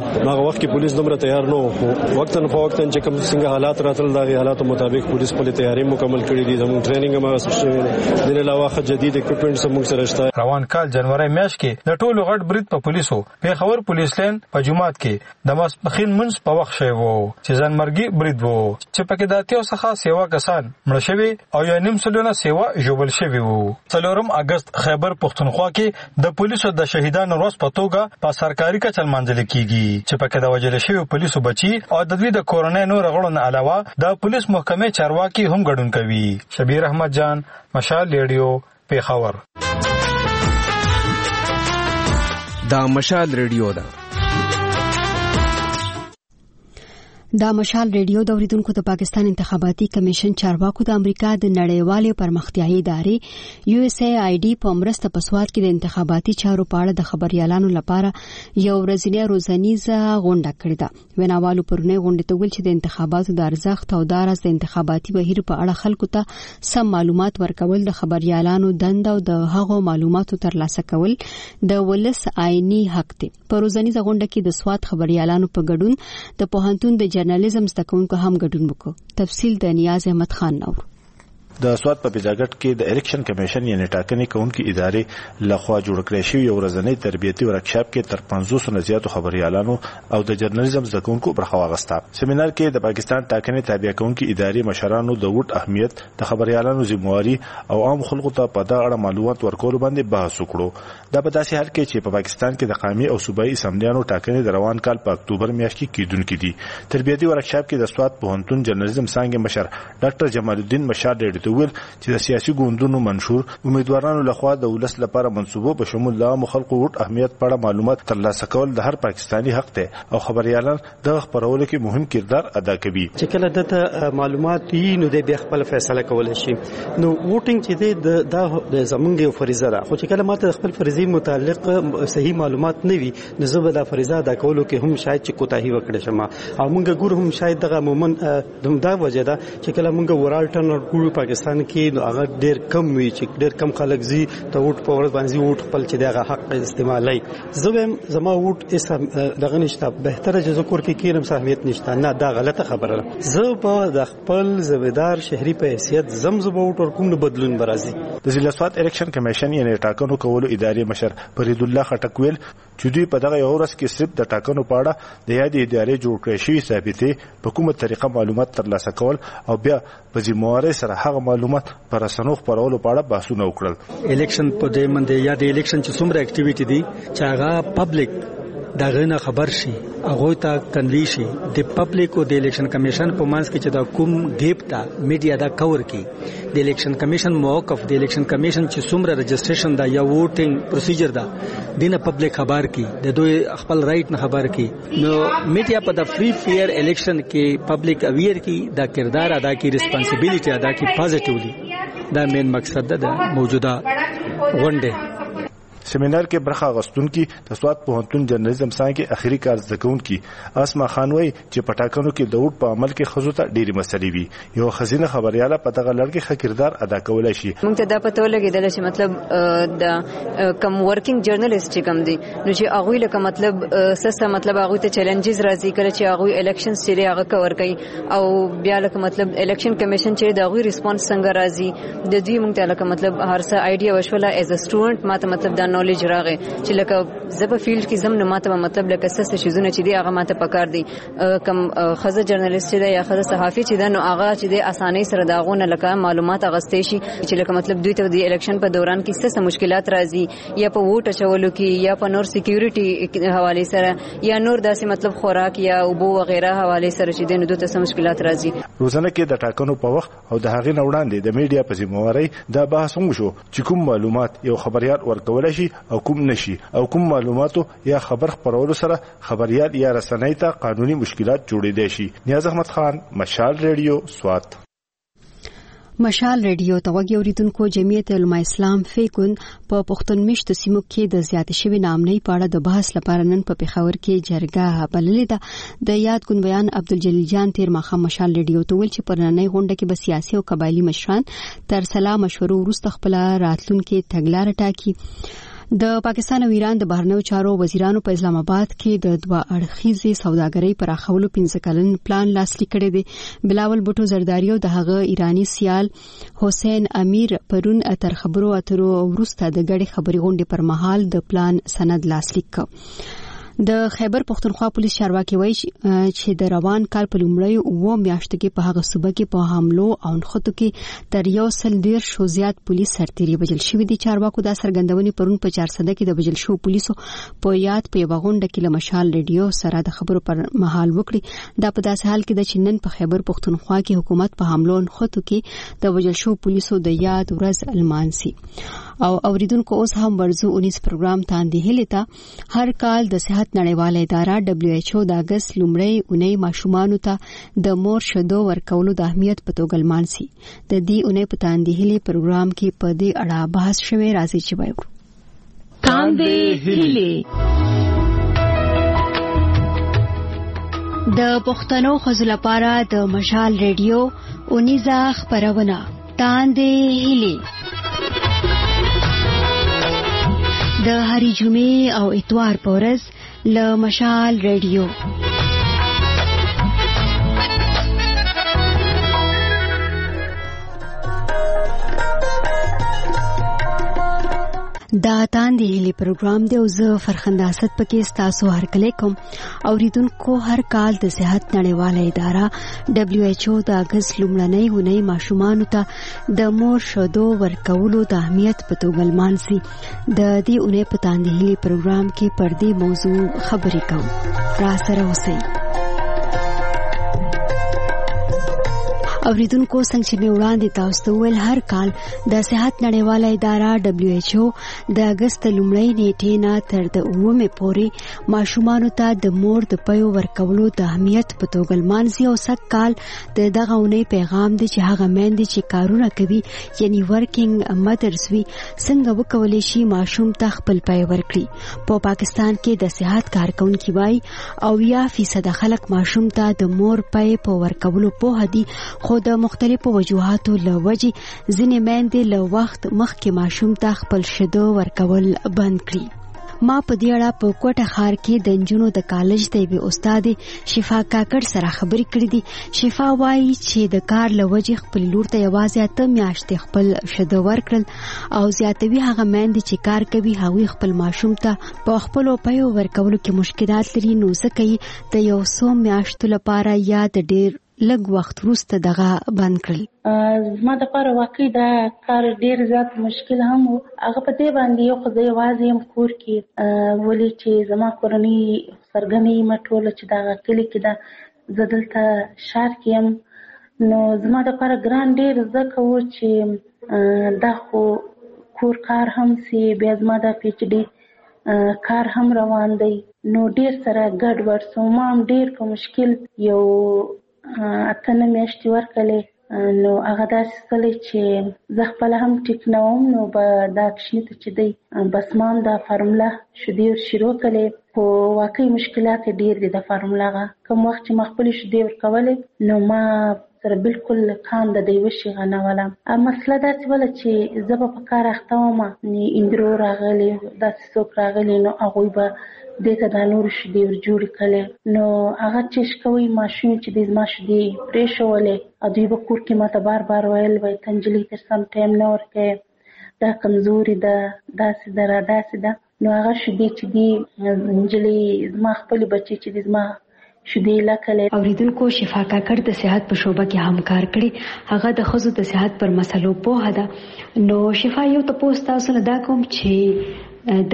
هغه وخت کې پولیس دومره تیار نه وو. وختن فوقتن چې کوم څنګه حالات راتل دا حالات مطابق پولیس خپل تیاری مکمل کړې دي. زموږ ټریننګ هم اوسه شوی دی. د علاوه جدید اکوپمنټس هم سره شته. روان کال جنوري میاشت کې د ټولو غټ برید په پولیسو پیښور پولیس لین په جمعات کې د ماسپخین منځ په وخت شوی وو چې ځانمرګي برید وو چې پکې د اتیو څخه سیوا کسان مړ شوي او یو نیم سلونه سیوا ژوبل شوي وو. 4 اگست خیبر پښتونخوا کې د پولیسو د شهیدانو ورځ په توګه په سرکاري کچل منځل کیږي چې پکې د وژل شوي پولیسو بچي او د دوی د کورنۍ نور غړو نه علاوه د پولیس محکمې چارواکي هم ګډون کوي. شبیر احمد جان، مشال ریډیو، پیښور. دا مشال ریډیو ده. دا مشال ریډیو د اوریدونکو د پاکستان انتخاباتي کمیشن چارواکو د امریکا د نړیوالې پرمختیایي ادارې USAID په مرسته په سواد کې د انتخاباتي چارو په اړه د خبريالانو لپاره یو ورځنی روزنیزه غونډه کړې ده. ویناوالو پرونی غونډه ته ویل چې د انتخاباتو د ارزښت او د انتخاباتي بهیر په اړه خلکو ته سم معلومات ورکول د خبريالانو دنده او د هغو معلوماتو ترلاسه کول د ولس آئینی حق دی. په روزنیزه غونډه کې د سواد خبريالانو په ګډون د پوهنتون د جرنالیزم زده کوونکو هم ګډون وکړ. تفصیل د نیاز احمد خان نور. د سواد په بیزاګټ کې د الیکشن کمیشن یعنی ټاکنې کوونکې ادارې لخوا جوړ کړی شوی یو ورځنی تربیتي ورکشاپ کې تر 500 نه زیاتو خبريالانو او د جرنالیزم زده کوونکو برخه واغسته. سیمینار کې د پاکستان ټاکنې تابع کوونکې ادارې مشرانو د ووټ اهمیت، د خبريالانو ذمہواری او عام خلکو ته په دا اړه معلومات ورکول باندې بحث وکړو. دا په داسې حال کې چې په پاکستان کې د قومي او صوبایي اسمبلیانو ټاکنې د روان کال په اکتوبر میاشت کې کیدونکې دي. تربیتي ورکشاپ کې د سواد پوهنتون جرنالیزم څانګې مشر ډاکټر جمال الدین مشال ډېر ویل چې د سیاسي ګوندونو منشور امیدوارانو لخوا د ولس لپاره منسوبو په شمول د عام خلکو ووټ اهمیت په اړه معلومات ترلاسه کول د هر پاکستاني حق دی او خبريالان د خبرولو کې مهم کردار ادا کوي. چې کله د معلومات یې نو د خپل فیصله کولای شي. نو ووټینګ چې د زمونږ یو فریضه ده، خو چې کله ماته خپل فریضې متعلق صحیح معلومات نه وي نو زه به د فریضه ادا کولو کې هم شاید چې کوتاهي وکړم شم او موږ ګور هم شاید دغه عموما دا وجه ده چې کله موږ ورال ټرن ګور پاکستان کې هغه ډیر کم وی چې ډیر کم خلک زی ته ووټ په ورځ باندې ووټ خپل چې دغه حق استعمالي. زما ووټ است دغه نشته، بهتره چې ذکر کې کېرم اهمیت نشته. نه، دا غلطه خبره ده. زه په د خپل زویدار شهري په حیثیت زمزم ووټ ورکوم نو بدلون برازي. د ضلع سواد الیکشن کمیشن یې ټاکنو کولو ادارې مشر فرید الله خټک ویل چې دوی په دغه یو ورځ کې صرف د ټاکنو په اړه د یادې ادارې جوړ کړې شوی ثابتې په کومه طریقه معلومات ترلاسه کول او بیا په ذمہواری سره هغه معلومات پر رسنیو خپرولو په اړه بحثونه وکړل. الیکشن په دې منځ یا د الیکشن چې څومره اکټیویټي دي چې هغه پبلک دغه نه خبر شي، هغه ته کنوي شي. د پبلک او د الیکشن کمیشن په منځ کې چې دا کوم ګیپ تا میډیا دا کور کی د الیکشن کمیشن موقف د الیکشن کمیشن چې څومره رجسټریشن دا یا ووټینګ پروسیجر دا دینه پبلک خبر کی د دوی خپل رائټ نه خبر کی. نو میډیا په د فری فیر الیکشن کې پبلک اویر کی دا کردار ادا کی، ریسپانسیبিলিټي ادا کی پازیټیولی. دا مین مقصد ده موجوده غونډه. سیمینار کې برخه غستونکي د سواد پوهنتون جرنالیزم څانګې اخیری کار زده کوونکي اسما خانوي چې پټاکنو کې د ووټ په عمل کې خزو ته ډېری مسلې وي. یو خزینه خبرياله په دغه لړ کې خکردار ادا کولای شي. موږ ته دا پته ولګیدل چې مطلب د کم ورکینګ جرنالیست چې کم دي نو چې هغه لکه مطلب سسه مطلب هغه ته چیلنجز راځي کله چې هغه الیکشن سری هغه کور کوي او بیا لکه مطلب الیکشن کمیشن چې دا غوي ریسپانس څنګه راځي د دوی موږ ته لکه مطلب هر څه آیډیا وشوله ایز ا سټوډنټ ماته مطلب دا نالج راغی چې لکه زب فیلډ کې زم نه ماته مطلب لکه سسته شیزونه چې دی هغه ماته پکار دي. کم خزه جرنالیست دی یا خزه صحافي چې دا نو هغه چې د اسانۍ سره داغونه لکه معلومات اغستې شي چې لکه مطلب دوی ته د الیکشن په دوران کې څه مشکلات راځي یا په ووټ اچولو کې یا په نور سکیورټي حواله سره یا نور داسې مطلب خوراک یا اوبو وغیرہ حواله سره چې د دوی ته څه مشکلات راځي. روزانه کې د ټاکنو په وخت او د هغې نه وړاندې د میډیا په ذمہواری دا بحث هم شو چې کوم معلومات یو خبريال ورکول شي او کوم نشي او کوم معلوماتو یا خبر خبرولو سره خبريال یا رسنۍ ته قانوني مشکلات جوړېدای شي. نیاز احمد خان، مشال ریډیو، سوات. مشال ریډیو ته وګورئ اوریدونکو. جمعیت علماء اسلام فیکون په پښتون مشت سیمو کې د زیات شوی نامنۍ په اړه د بحث لپاره نن په پیښور کې جرګه بللې ده. د یاد کون بیان عبدالجلیل جان تیر ماخام مشال ریډیو ته ویل چې پر نننۍ غونډه کې به سیاسي او قبایلی مشران تر سلا مشورو وروسته خپل راتلونکي تګلارې ټاکي. د پاکستان او ایران د بهرنیو چارو وزیرانو په اسلام آباد کې د دوه اړخیزې سوداګرۍ پراخولو 15 کلن پلان لاسلیک کړی دی. بلاول بوټو زرداری او د هغه ایرانی سیال حسین امیر پرون تر خبرو اترو وروسته د ګډې خبري غونډې پر مهال د پلان سند لاسلیک کړ. د خیبر پختونخوا پولیس چارواکي وایي چې د روان کال په لومړۍ 9 میاشتو کې په هغه صوبه کې په حملو او نښتو کې تر 110 زیات پولیس سرتیري وژل شوي دي. چارواکو دا څرګندونې پرون په 400 کې د وژل شوو پولیسو په یاد په یوه غونډه کې له مشال ریډیو سره د خبرو پر مهال وکړي. دا په داسې حال کې ده چې نن په خیبر پختونخوا کې حکومت په حملو او نښتو کې د وژل شوو پولیسو د یاد ورځ لمانځي. او اوریدونکو اوس هم ورزو 19 پروګرام تاندې هلي ته هر کال د صحت نړیواله اداره WHO د اگست لومړۍ اونۍ ماشومانو ته د مور شیدو ورکولو د اهمیت په توګه لمانځي. د دې اونۍ په تاندې هلي پروګرام کې په دې اړه بحث شوی. راځي چې وایو تاندې هلي د پښتنو خزو لپاره د مشال ریډیو 19 خبرونه تاندې هلي د هری جمعې او اتوار په ورځ له مشال ریډیو. دا تاندې هلي پروګرام دی او زه فرخنده اسد پکې ستاسو هرکلی کوم. اوریدونکو هر کال د صحت نړیواله اداره WHO د اگست لومړنۍ اونۍ ماشومانو ته د مور شیدو ورکولو د اهمیت په توګه لمانځي. د دې اونۍ په تاندې هلي پروګرام کې پر دې موضوع خبرې کوم. را سره اوسئ. اوریدونکو څنګه چې وړاندې تاسو ته ویل هر کال د صحت نړیواله اداره WHO د اگست لومړۍ نیټې نه تر د 9مې پورې ماشومانو ته د مور د پيو ورکولو د اهمیت په توګه لمانځي. او سږ کال د دغه اونۍ پیغام دی چې هغه میندې چې کارونه کوي یعنی ورکینګ مدرز وي څنګه وکولای شي ماشوم ته خپل پي ورکړي. په پاکستان کې د صحت کارکونکي وایي 80% خلک ماشوم ته د مور پي په ورکولو پوه دي خو د مختلفو وجوهاتو له وجې ځینې میندې له وخت مخکې ماشوم ته خپل شیدو ورکول بند کړي. ما په دې اړه په کوټه ښار کې د نجونو د کالج د یوې استاد شفا کاکړ سره خبرې کړې دي. شفا وایي چې د کار له وجې خپل لور ته یوازې 8 میاشتې خپل شیدو ورکړل او زیاتوي هغه میندې چې کار کوي هغوی خپل ماشوم ته په خپلو پیو ورکولو کې مشکلات لري نو ځکه یې د 100 میاشتو لپاره یا د ډېر لږ وخت وروسته دغه بند کړل. زما د لپاره واقعي دا کار ډېر زیات مشکل هم و. هغه په دې باندې یو خو زه یوازې یم کور کې ولې چې زما کورنۍ سرګنۍ یم ټوله چې دغه کلي کې ده زه دلته ښار کې یم نو زما د لپاره ګران ډېر ځکه و چې دا خو کور کار هم سي بیا زما د PhD کار هم روان دی نو ډېر سره ګډ وډ سو ما هم ډېر په مشکل یو 8 میاشتې ورکړلې نو هغه داسې څلی چې زه خپله هم ټیک نه وم نو به دا کشني ته چې دی بس ما هم دا فارموله شیدې شروع کړلې خو واقعي مشکلات یې ډېر دي د فارموله هغه کوم وخت چې ما خپلې شیدې ورکولې نو ما سره بالکل کان د یوه شي غنوله. مسله داسې وله چې زه به په کار اخته وم اندرو راغلي داسې څوک راغلي نو هغوی به دې ته دا نورې شیدې ور جوړې کړلې نو هغه چیش کوي ماشوم چې دی زما شیدې پرېښولې او دوی به کور کې ماته بار بار ویل وایي ته نجلۍ تر سم ټایم نه ورکوې دا کمزوري ده داسې ده را داسې ده نو هغه شیدې چې دي نجلۍ زما خپلې بچې چې دي زما شیدې لکلې. اوریدونکو شفا کاکړ د صحت په شعبه کې هم کار کړی هغه د ښځو د صحت پر مسلو پوهه ده نو شفا یو تاسو تاسو نه دا کوم چې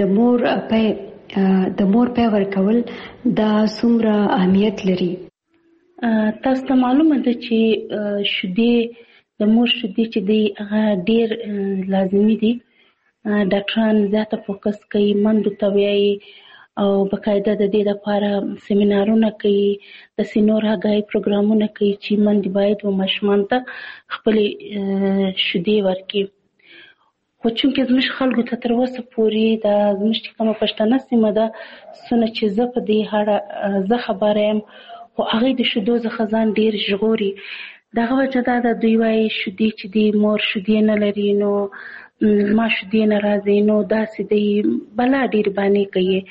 د مور پي ورکول دا څومره اهمیت لري. تاسو ته معلومه ده چې شیدې د مور شیدې چې دی هغه ډېر لازمي دي. ډاکټران زیاته فوکس کوي منډو ته وایي او بقاعده د دې لپاره سیمینارونه کوي داسې نور هغه پروګرامونه کوي چې منډې باید و ماشومان ته خپلې شیدې ورکړي. خو چونکې زموږ خلکو ته تر اوسه پورې دا زموږ چې کومه پښتنه سیمه ده څونه چې زه په دې اړه زه خبره یم خو هغوی د شیدو څخه ځان ډېر ژغوري. دغه وجه دا ده دوی وایي شیدې چې دي مور شیدې نه لري نو ما شدې نه راځي نو داسې دی بلا ډېر باندې کوي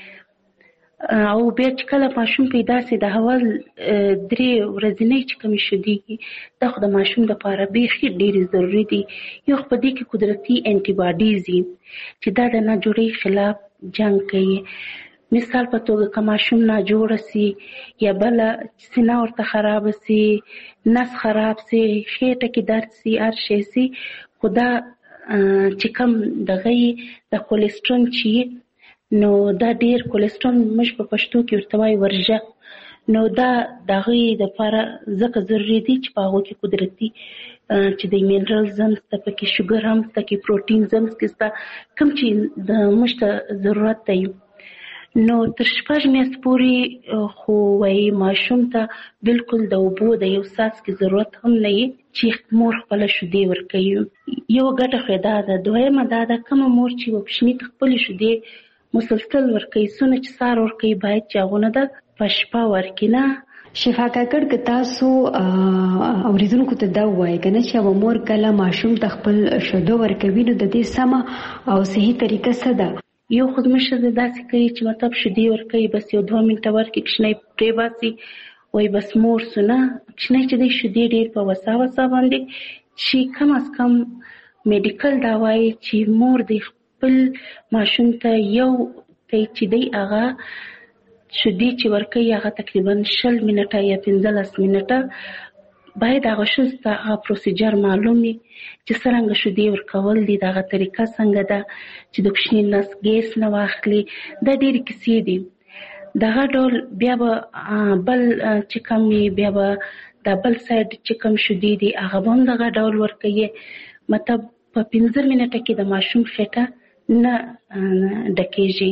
او بیا چې کله ماشوم پیدا سي د اول 3 ورځې چې کومې شیدې دي دا خو د ماشوم لپاره بیخي ډېرې ضروري دي یو خو په دې کې قدرتي انټي باډیز دي چې دا د ناجوړۍ خلاف جنګ کوي مثال په توګه که ماشوم ناجوړه سي یا بله سینه ورته خرابه سي نس خراب سي خېټه کې درد سي هر شی سي خو دا چې کوم دغه د کولېسټرول چې نو دا ډیر کولېسټرول موږ په پښتو کې ورته وایي ورژه نو دا د هغوی دپاره ځکه ضروري دي چې په هغو کې قدرتي چې د مینرالز هم شته پکې شوګر هم شته کې پروټینز هم شته کوم چې د موږ ته ضرورت دی نو تر 6 میاشتې پورې خو وایي ماشوم ته بلکل د اوبو د یو څاڅکي ضرورت هم نه وي چې مور خپله شیدې ورکوي یو ګټه خو دا ده دویمه دا ده کومه مور چې کوچني ته خپلې شیدې مسلسل ورکوي څونه چې سهار ورکوي باید چې هغونه ده په شپه ورکړي نه شفا کاکړ که تاسو اوریدونکو ته دا ووایئ که نه چې یوه مور کله ماشوم ته خپل شیدو ورکوي نو د دې سمه او صحي طریقه څه ده یو خو زموږ ښځې داسې کوي چې مطلب شیدې ورکوي بس یو 2 منټه ورکړي کوچنی پرې باسي وایي بس مور سو نه کوچنی چې دی شیدې ډېر په وسا باندې چې کم از کم میډیکل دا وایي چې مور دی خپل ماشوم ته یو ته چې دی هغه شیدې چې ورکوي هغه تقریبا 20 منټه یا 15 منټه باید هغه ښځې ته هغه پروسیجر معلوم وي چې څرنګه شیدې ورکول دي د هغه طریقه څنګه ده چې د کوچني نس ګیس نه واخلي دا ډېرې کیسې دي دغه ډول بیا به بل چې کوم وي بیا به دا بل سایډ چې کوم شیدې دي هغه به هم دغه ډول ورکوي مطلب په 15 منټه کې د ماشوم خېټه نه ډکېږي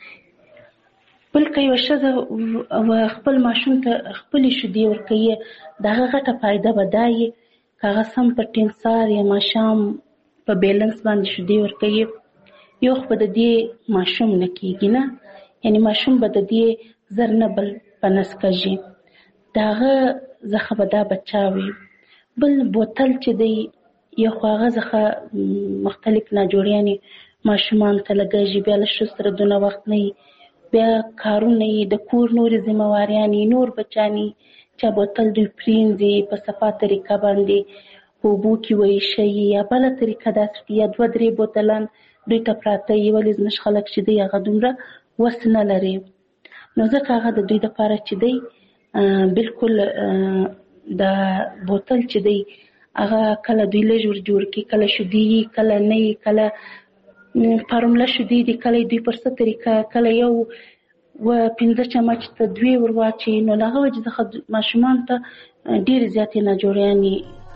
بل که یوه ښځه خپل ماشوم ته خپلې شیدې ورکوي د هغه غټه فایده به دا وي که هغه سم په ټیم سهار یا ماښام په بیلنس باندې شیدې ورکوي یو خو به د دې ماشوم نه کېږي نه یعنې ماشوم به د دې زر نه بل په نس کږي د هغه څخه به دا بچا وي بل بوتل چې دی یو خو هغه څخه مختلف ناجوړیانې ماشومان ته لګېږي بیا له ښځو سره دونه وخت نه وي بیا کارونه یې د کور نورې ذمهواریانې نور بچانې چا بوتل دوی پرینځي په صفا طریقه باندې په اوبو کې ویشي یا بله طریقه داسې یا 2-3 بوتلان دوی ته پراته وي ولې زموږ خلک چې دی هغه دومره وس نه لري نو ځکه هغه د دوی دپاره چې دی بلکل د بوتل چې دی هغه کله دوی لږ ور جوړ کړي کله شیدې وي کله نه وي کله فارموله شیدې دي کله دوی پر څه طریقه کله یو 15 چمچ ته 2 ور واچوي نو له هغه وجې څخه ماشومانو ته ډېرې زیاتې ناجوړیانې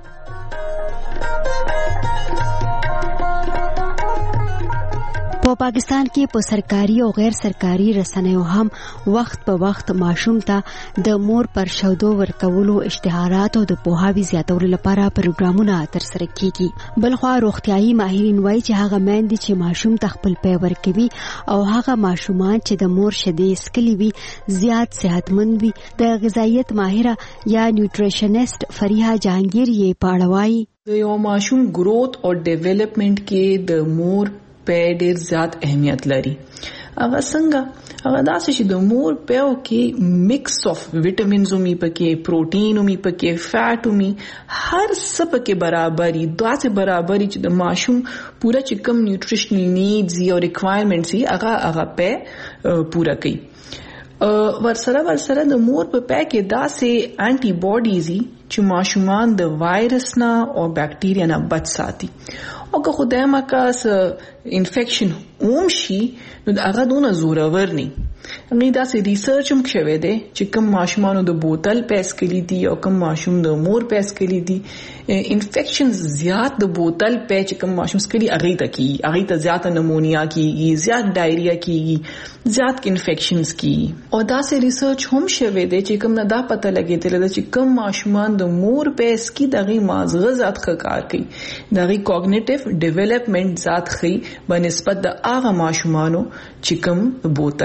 په پاکستان کې په سرکاري او غیر سرکاري رسنیو هم وخت په وخت ماشوم ته د مور پر شیدو ورکولو اشتهارات او د پوهاوي زیاتولو لپاره پروګرامونه ترسره کیږي بلخوا روغتيایي ماهرین وایي چې هغه میندې چې ماشوم ته خپل پی ورکوي او هغه ماشومان چې د مور شیدې څښلې وي زیات صحتمند وي د غذایت ماهره یا نیوټریشنست فریحه جهانگیر یې پاړه وایي د یو ماشوم گروث او ډیولپمنٹ کې د مور په ډېر زیات اهمیت لري هغه څنګه هغه داسې چې د مور په کې مکس اف وټامینز می پکې پروتین می پکې فیټ می هر څه پکې برابرۍ داسې برابرۍ چې د ماشوم پورا چې کوم نیوټریشنل نیډز او ریکوایرمنټس هغه په پورا کوي ورسره د مور په کې داسې انټي باډیز چې ماشومان د وایرس نه او بکټیریا نه بچ ساتي او که خدای مکاس انفیکشن اوم شي نو هغه دونه زورور نه هغه داسې ریسرچ هم شوی دی چې کوم ماشومانو د بوتل پیس کړي دي او کوم ماشوم د مور پیس کړي دي انفیکشن زیات د بوتل پیچ کوم ماشوم سکړي هغه ته زیات نمونیا کیږي زیات ډایریا کیږي زیات انفیکشنز کیږي او داسې ریسرچ هم شوی دی چې کوم نه دا پته لګیدل چې کوم ماشومان د مور پیس کی دغه مازغه ذات ښکار کوي دغه کوګنیټیو ډیولپمنٹ ذات خي بنسبت د هغه ماشومانو چې کوم بوتل پیس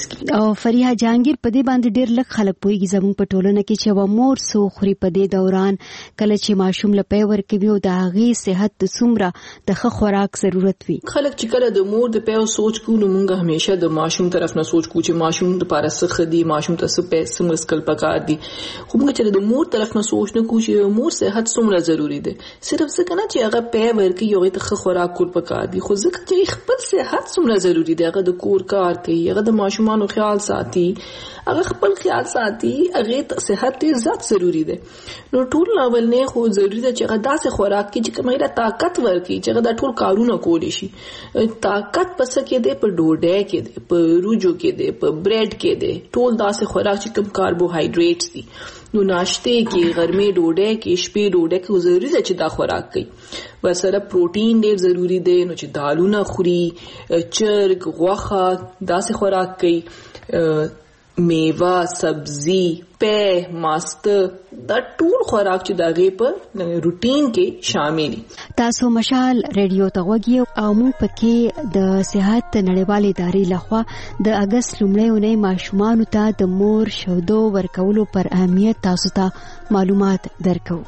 کی. او فریحه جهانگیر په دې باندې ډېر لږ خلک پوهیږي زموږ په ټولنه کې چې و مور سو خوري په دې دوران کله چې ماشوم له پی ورکوي او د هغې صحت د څومره د ښه خوراک ضرورت وي. خلک چې کله د مور د پیو سوچ کوو نو موږ همیشه د ماشوم طرف نه سوچ کوو چې ماشوم لپاره څه ښه دي، ماشوم ته څه پیسې مسکل پکار دي، خو موږ چې د مور طرف نه سوچ نه کوو چې مور صحت څومره ضروری دی. صرف ځکه نه چې هغه پی ورکوي هغې ته ښه خوراک کول پکار دي، خو ځکه چې خپل صحت څومره ضروری دی. هغه د کور کار کوي، هغه د ماشومانو خیال ساتي، هغه خپل خیال ساتي، هغه ته صحت ډېر زیات ضروری دی. نو ټول اولنې خو ضروری ده چې هغه داسې خوراک کې چې کومه طاقت ورکړي چې هغه دا ټول کارونه کولی شي. طاقت په څه کې دی؟ په ډوډۍ کې دی، په روجو کې دی، په بریډ کې دی، ټول داسې خوراک چې کوم کاربوهایډریټس دي. نو ناشته کې، غرمې ډوډۍ کې، شپې ډوډۍ کې ضروری ده چې دا خوراک کوي. ورسره پروتین ډېر ضروری دی، نو چې دالونه خوري، چرګ، غوښه، داسې خوراک کوي، میوه، سبزی، پی، ماسته، دا ټول خوراک چې داغه په روټین کې شامل دي. تاسو مشال ریډیو ته وګورئ او موږ پکې د صحت نړیوالې ادارې لخوا د اگست لومړۍ اونۍ ماشومانو ته د مور شودو ورکولو پر اهمیت تاسو ته معلومات درکو.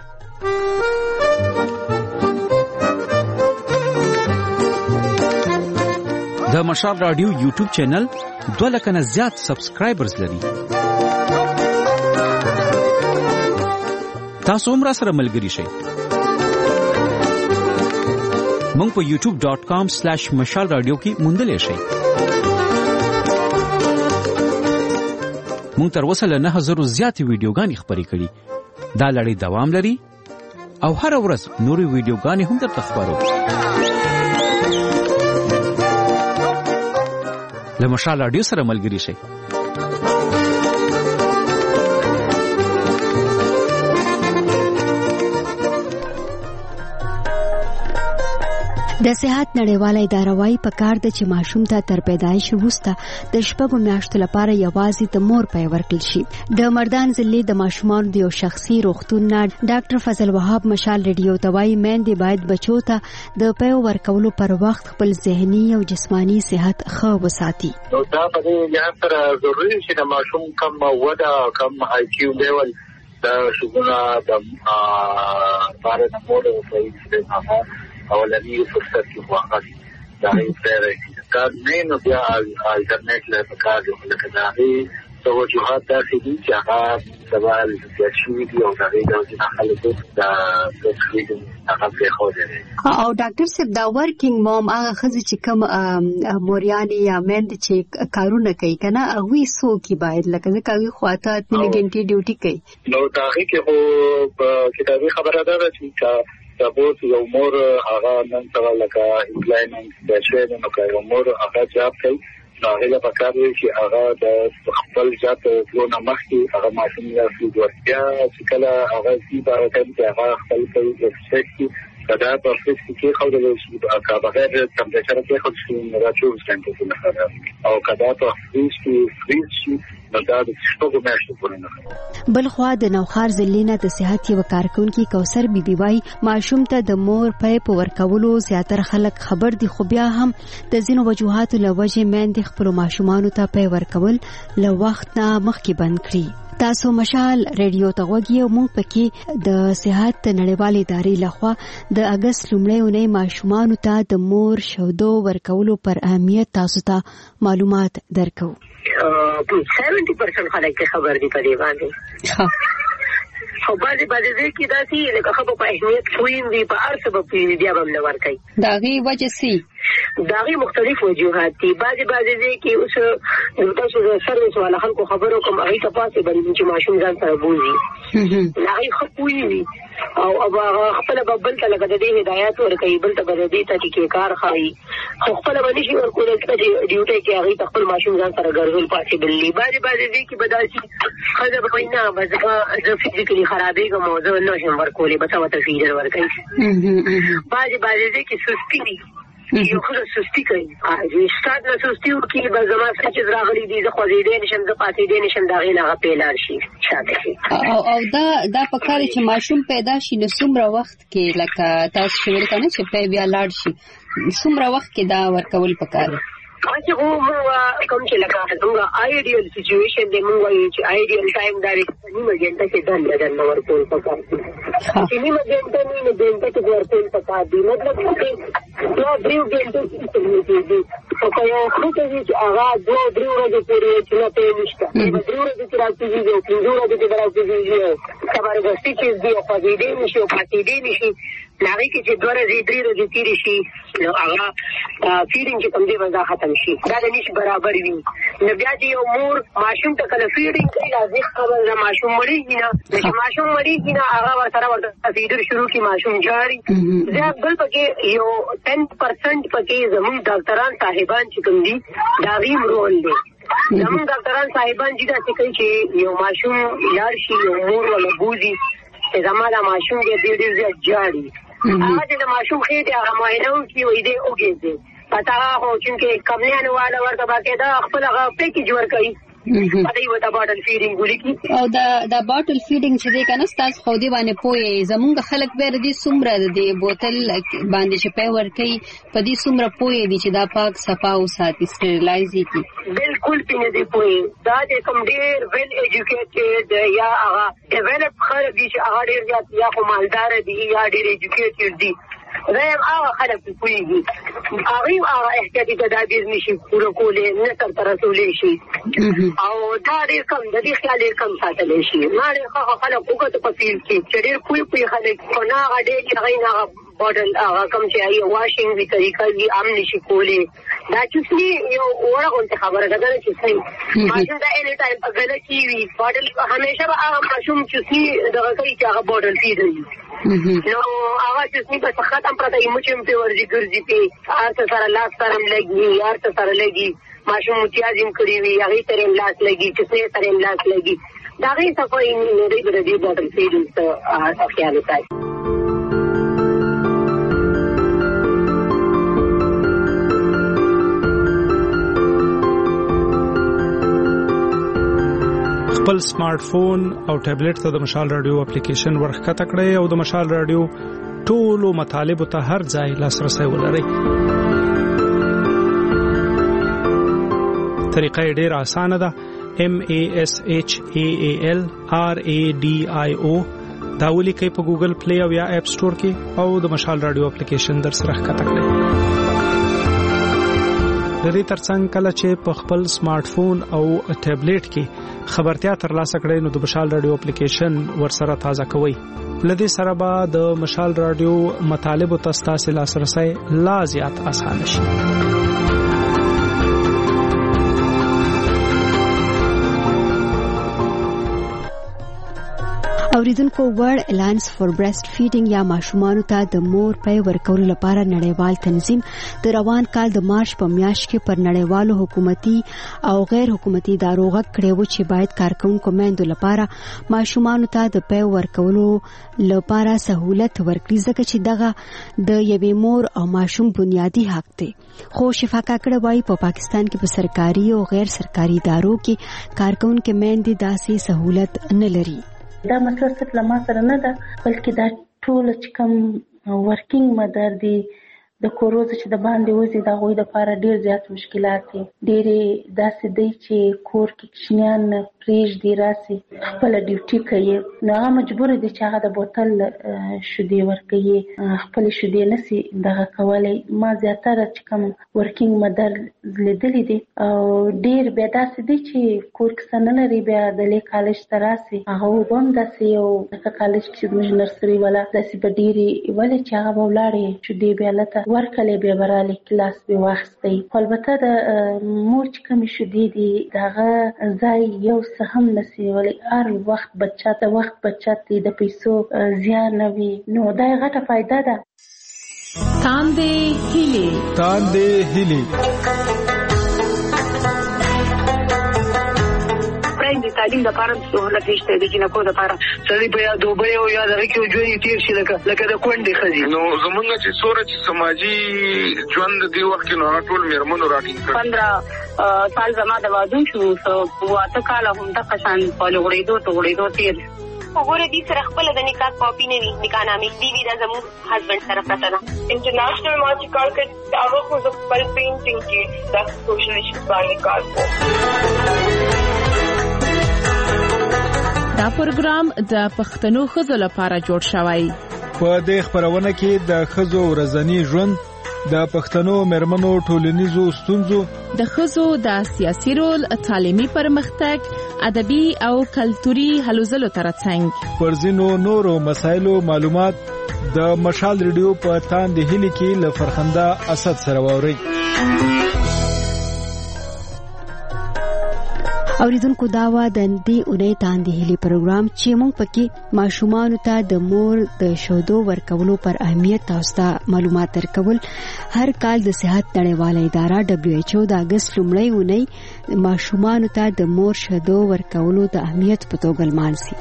د مشال رادیو یوټیوب چینل 2 لک نه زیات سبسکرایبرز لري. تاسو هم را سره ملګري شئ. مونږ په youtube.com/مشال رادیو کې موندلی شئ. مونږ تر اوسه له 9000 زیاتې ویډیوګانې خپرې کړي. دا لړۍ دوام لري او هر ورځ نورې ویډیوګانې هم درته خپرو. له مشال رادیو سره ملګري شئ. د صحت نړیواله اداره وايي پکار ده چې ماشوم ته تر پیدایش وروسته د 6 میاشتو لپاره یوازې د مور پی ورکړل شي. د مردان ضلع د ماشومانو د یو شخصي روغتون نه ډاکټر فضل وهاب مشال ریډیو ته وايي میندې باید بچو ته د پی ورکولو پر وخت خپل ذهني او جسمانی صحت ښه وساتي. نو دا په دې لحاظ سره ضروري چې د ماشوم کم وده، کم آی کیو لیول د شګونه د بار د مور په استعمال اولنی فرصت کې واغې دا یې پرې کار نه نو بیا الټرنیټ له کار یو لکه دا هی توجهات داسې دي چې هغه سوال د شوي دي او دا د خلکو د تفصیل هغه په خو دي. او ډاکټر صاحب دا ورکینګ مام هغه خزي چې کوم مورياني یا مند چې کارونه کوي کنه هغه سو کې باید لکه ځکه هغه خواته 3 غنټې ډیوټي کوي. نو دا هغه کې خو کتابي خبره ده چې سپوز یو مور هغه نن سره لکه امپلایمنت د شوی نو کوي مور هغه جاب کوي نو هغه په کار وی چې هغه د خپل ذات لونه مخکې هغه ماشوم یا فزیولوژیا چې کله هغه سي په کوم چې هغه خپل ایکسپیکټ کدا په فزیکي کې خو د کا بغیر ټمپریچر کې خو چې راځو څنګه څه او کدا په فزیکي فریزي دا د شپږو میاشتو پورې نه. بل خوا د نوخار ضلع د صحت یو کارکونکي کوثر بیبي وايي ماشوم ته د مور پی په ورکولو زیاتره خلک خبر دي خو بیا هم د ځینو وجوهاتو له وجې میندې خپل ماشومانو ته پی ورکول له وخت نه مخکې بند کړي. تاسو مشال ریډیو ته وګورئ او موږ پکې د صحت نړیوالې ادارې لخوا د اگست لومړۍ اونۍ ماشومانو ته د مور شودو ورکولو پر اهمیت تاسو ته معلومات درکو. 70% خلک خبر دي په دې باندې. خو بعضې ځای کې داسې لکه ښه په اهمیت پوهیم دي په هر څه به پوهېږي بیا به هم نه ورکوي. د هغې وجې څه د هغې مختلف وجوهات دي. بعضې ځای کې اوس تاسو د سروس والا خلکو خبرو کوم هغې ته پاسې بندي چې ماشوم ځان سره بوځي هغې ښه پوهېږي او هغه خپله به بل ته لکه د دې هدایات ورکوي بل ته به د دې طریقې کار ښایي خو خپله به نه شي ورکولی ځکه چې ډیوټۍ کې هغې ته خپل ماشوم ځان سره ګرځول پاسېبل دي. بعضې ځای کې به داسې ښځه به وایي نه بس زه فزیکلي خرابېږم او زه نه شم ورکولی بس ورته فیډر ورکوي. بعضې ځای کې سستي دي یو ښځه سستي کوي استاد نه سستي وکړي بس زما سچز راغلي دي زه خوځېدی نه شم زه پاڅېدی نه شم د هغې نه هغه پی لاړ شي شاته شي. او دا پکار چې ماشوم پیدا شي نو څومره وخت کې لکه تاسو چې ویل که نه چې پی بیا لاړ شي څومره وخت کې دا ورکول پکار دي؟ چې موږ کوم چې لکه څنګه آیډیل سچويشن دی موږ وایو چې آیډیل ټایم دا نیمه ګنټه کې دنده ورکول پکار دي چې نیمه ګنټه کې ورکول پکار دي مطلب چې دا 3 ګنټې کې او که یو خطه وي چې هغه 2-3 ورځې پورې چې نه پې نشته 3 ورځې کې راځي او 5 ورځې کې راځي خبرګستي چې دی او خوځېدې نشي او پاتېدې نشي هغې کې چې 2 ورځې 3 ورځې تېرې شي نو هغه فیډینګ چې کوم دی به دا ختم شي دا د نشي برابر وي نو بیا چې یو مور ماشوم ته کله فیډینګ کوي لازم خبر ده ماشوم مړېږي نه چې ماشوم مړېږي نه هغه ورسره ورته فیډر شروع کړي ماشوم جاړي زیات بل پکې یو 10% پکې زموږ ډاکټران صاحبان چې کوم دي دا غي رول دی زموږ ډاکټران صاحبان چې دا څه کوي چې یو ماشوم لاړ شي یو مور ولا بوزي چې زما دا ماشوم دې ډېر زیات جاړي هغه چې د ماشوم خېټه هغه معاینه وکړي وایي دې وګورئ پتا خو چې کمنیانو والا ورته باکې دا خپل هغه پیکیج ورکړي پدې وته باټل فیډینګ ولیکي او دا باټل فیډینګ چې دی کنه تاسو خو دې باندې پوي زمونږ خلک به دې سمره دې بوتل باندې چې په ورکي پدې سمره پوي دي چې دا پاک صفا او ساتي سټریلایزي کی بالکل پینې دې پوي دا چې کوم ډېر ویل ایجوکیټډ یا هغه ډیولپ خلک دي چې هغه ډېر زیات یا خو مالدار دي یا ډېر ایجوکیټډ دي زه هغه خلک پوهېږي هغه احتیاطي تدابیر نشي پوره کولی نه ترته رسولی شي او دا ډېر کم د دې خیال ډېر کم ساتلی شي ما ډېر ښه خلک وکړو په فیلډ کې چې ډېر پوه خلک خو نه هغه ډېر چې هغوی نه هغه باټل هغه کوم چې هغې واشنګ وي طریقه وي هم نشي کولی دا چوسني یو وړه غونې خبره ده دا چوسني ماشوم دا اني ټایم په ګله کې وي باټل همیشه به هغه ماشوم چوسني دغه کوي چې هغه باټل فیډر وي نو هغه چوسني په ختم پرته یې مچم پې ورځي ګرځي پې هر څه سره لاس سره هم لګي هر څه سره لګي ماشوم متیاز هم کړي وي هغې سره هم لاس لګي چوسنۍ سره هم لاس لګي د هغې صفایي نو دوی به د دې باټل فیډینګ ته خیال وساتي خپل سمارټ فون او ټابلیټ ته د مشال رادیو اپلیکیشن ورخکته کړئ او د مشال رادیو ټولو مطالب ته هر ځای لاسرسي ولرئ. طریقه ډېره اسانه ده. MASHALRADIO دا ولیکئ په ګوګل پلی او یا اپ سٹور کې او د مشال رادیو اپلیکیشن در سره ښکته کړئ. د دې ترڅنګ کله چې په خپل سمارټ فون او ټابلیټ کې خبرتیا ترلاسه کړئ نو د مشال رادیو اپلیکیشن ورسره تازه کوئ. لدې سره به د مشال رادیو مطالب او تاسو لاسرسي لا زیات آسان شي. اوریدونکو ورلد الاینس فور بریسټ فیډینګ یا ماشومانو ته د مور پی ورکولو لپاره نړیوال تنظیم د روان کال د مارچ په میاشت کې پر نړیوالو حکومتي او غیر حکومتي ادارو غږ کړی و چې باید کارکونکو میندو لپاره ماشومانو ته د پی ورکولو لپاره سہولت ورکړي ځکه چې دغه د یوې مور او ماشوم بنیادی حق دی. خو شفا کاکړه وايي په پاکستان کې په سرکاري او غیر سرکاري ادارو کې کارکونکو میندې داسې سہولت نه لري. دا مسله صرف لما سره نه ده بلکې دا ټول چې کوم ورکینګ مدر دي د کوروز چې د باندې وځي دا غوي د لپاره ډیر زیات مشکلات دي. ډېرې داسې دی چې کور کې کښنیان پرېږدي راسي خپله ډیوټي کوي نو هغه مجبور دي چې هغه د بوتل شیدې ورکوي خپلې شیدې نسي دغه کولی. ما زیاتره چې کوم ورکینګ مدر لیدلي دي او ډېر بیا داسې دی چې کور کې څه نه لري بیا د لې کالج ته راسي هغه به هم داسې یو لکه کالج کې زموږ نرسري والا داسې به ډېرې ولې چې هغه به ولاړې شیدې بیا لته ورکلې بیا برالې کلاس به واخیستی. خو البته د مور چې کومې شیدې دي د هغه ځای یو څه هم نسی ولی هر وخت بچا ته وخت بچا ته د پیسو زیان نه وي نو دا غټه فائدہ ده. تاندې هلي د تعلیم لپاره سہولت نشته د جنکو لپاره سړي په یا دوبه او یا دغه کې ژوند تیر شي لکه د کونډې ښځې نو زمونږ چې څوره چې سماجي ژوند دی وخت کې نو ټول میرمنو راټینګ کړ 15 سال زما د واده شو واته کاله هم د قشان په لوړېدو تیر وګوره دې سره خپل د نکاح کاپی نه وي نکاح نامې دی وی دا زموږ هسبند سره پته ده. انټرنیشنل ما چې کار کړ هغه خو د خپل پینټینګ کې د سوشل ایشوز باندې کار کوي. دا پروګرام د پښتنو ښځو لپاره جوړ شوی. په دې خبرونه کې د ښځو ورځنی ژوند، د پښتنو مېرمنو ټولنیزو ستونزو، د ښځو د سیاسي رول، تعلیمي پرمختګ، ادبي او کلتوري هلو ځلو ترڅنګ پر ځینو نورو مسایلو معلومات د مشال ریډیو په تاند هلي کې له فرخنده اسد سره ووري. اوریدونکو داوا د دې اونۍ تاندې هلي پروګرام چې موږ پکې ماشومان ته د مور د شودو ورکولو پر اهمیت تاسو ته معلومات درکول. هر کال د صحت نړیواله اداره WHO د اگست لومړۍ اونۍ ماشومان ته د مور شودو ورکولو د اهمیت په توګه لمانځي.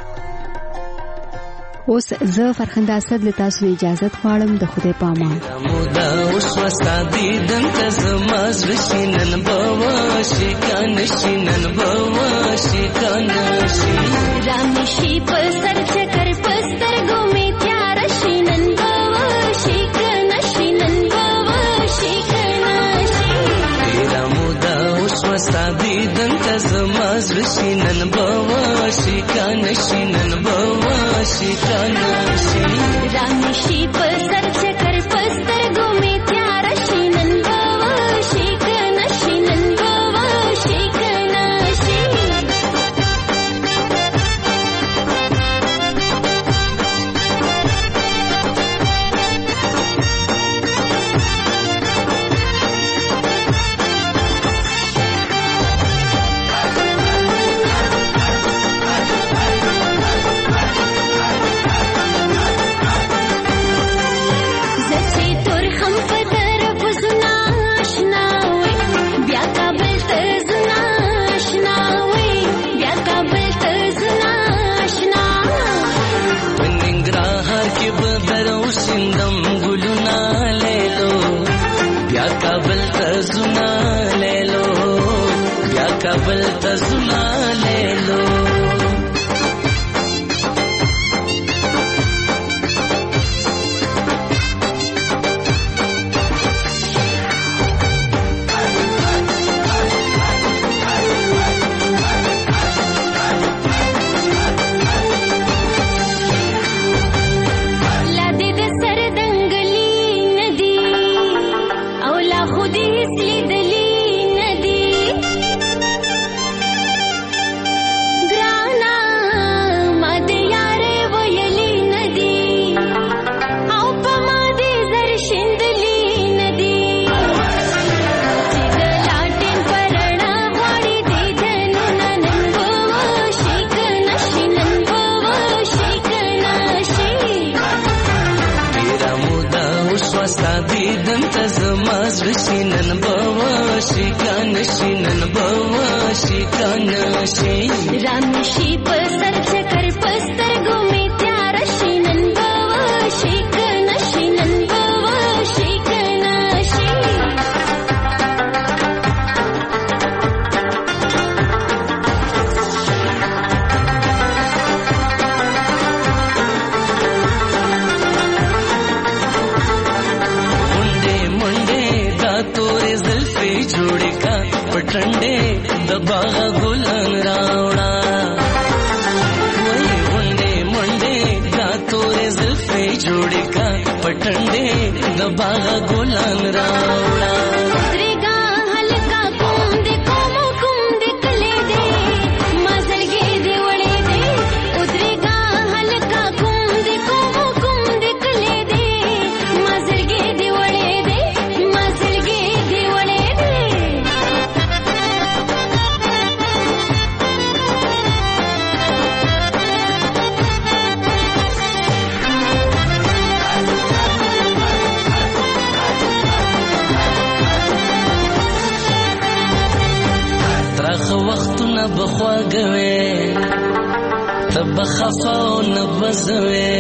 اوس زه فرخنده اسد له تاسو اجازه غواړم. د خدای په امان. مودا اوس وستادي دنته زماز وشینن بوا شیکان شینن بوا شیکان شي رامشي پر سر چکر پستر ګومې تیار شینن بوا شیکان شینن بوا شیکان شي مودا اوس وستادي دنته زماز وشینن بوا شیکان شینن بوا شیکان شي رامشي پر سر چکر پستر ګومې تیار شینن بوا شیکان شینن بوا شیکان شي کابل ته زنا لیلو रामशी पर सर चकर पस्तर घूमे त्यार शीनन बावा शिकन शीनन बावा शिकन शी मुंडे मुंडे दा तोरे जुल्फे जोड़े का पटंडे दबागा गुलन रावणा वही मुंडे मुंडे दा तोरे जुल्फे जोड़े का पटंडे दबागा गुलन रावणा उतरेगा हल्का कुंदे कोमो कुंदे कले दे मजल गे दे वड़े दे उतरेगा हल्का कुंदे कोमो कुंदे कले दे मजल गे दे वड़े दे मजल गे दे वड़े दे وختونه بخواګوي تب خفاو نبزوي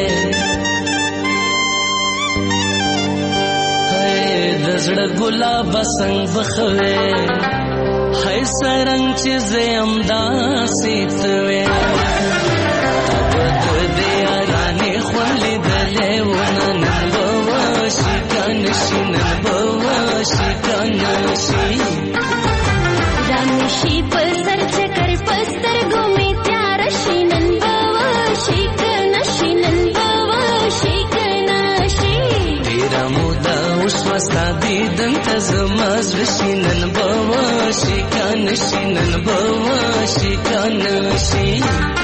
هي دزړه ګلاب څنګه بخوي هي سرنګ چې زم داسې توي تب زماز رشینن بواشی کانشینن بواشی کانشی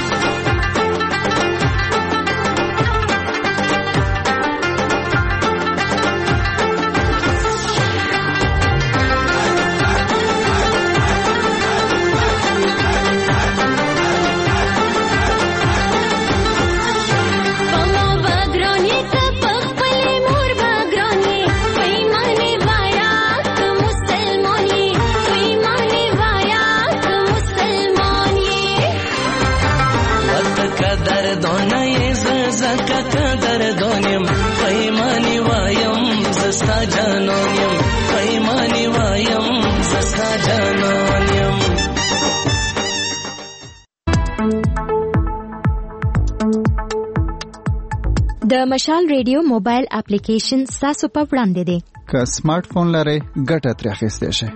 د مشال ریډیو موبایل اپلیکیشن تاسو په وړاندې دی. که سمارټ فون لرئ ګټه ترې اخیستی شئ.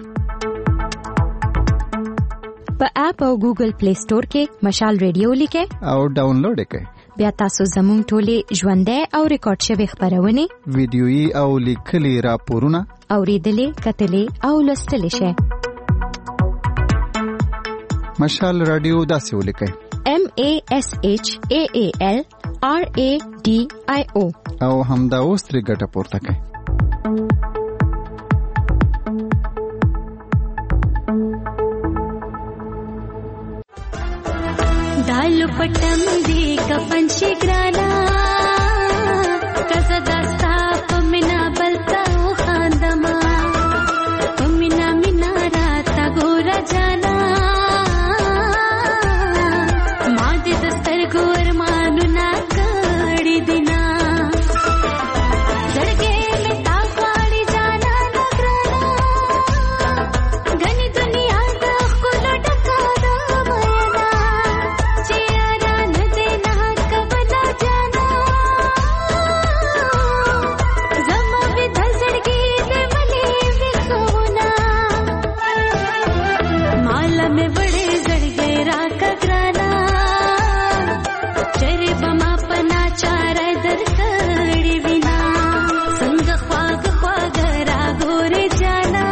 په اپ او ګوګل پلی سٹور کې مشال ریډیو لیکئ او ډاونلوډ یې کړئ. بیا تاسو زموږ ټولې ژوندۍ او ریکارډ شوي خبرونه، ویډیويي او لیکلي راپورونه اوریدلې، کتلې او لوستلی شئ. مشال رادیو داسې ولیکئ: MASHAALRADIO او همدا اوس ترې ګټه پورته کړئ. دالو پټم دی کفن شي ګرانا کزه داستا پمنا بلتا خاندما پمنا مینا راتا ګورا جانا ما دې دستر ګور مانو نا کړی دینا زړګې می تا غاړي جانا نګرانا غني دنیا د خپل ټکا دا مینا چیرا نه دینا کبلا جانا زما به زړګې دې ملي وکونا مال مې بڑے زړګې را کګرانا چر بما پنا چار در کړي وینا څنګه خواږ خواږ را ګورې جانا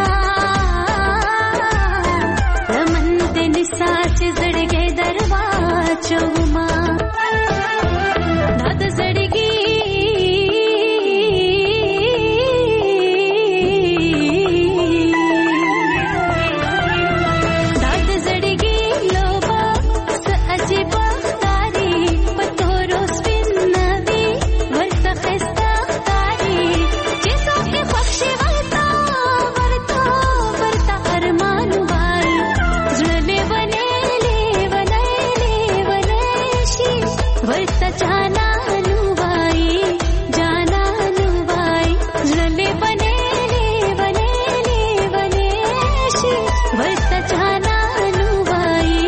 رمن دې نساچ زړګې درواچو ما داد زړګې داد زړګې لوبا س عجیب ښکاري پتورو سپین ندی ورته خسته ښکاري چې څوک یې خوښ شي ورته ارمان وایي زړه لیونی شي ورته جانانو وایي زړه لیونی شي ورته جانانو وایي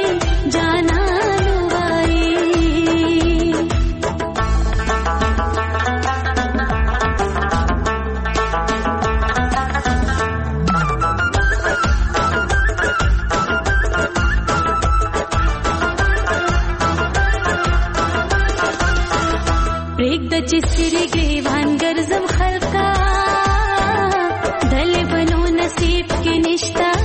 پرېږده چې سرې ګریوان ګرځم خلکا دلې بنو نصیب کې نشته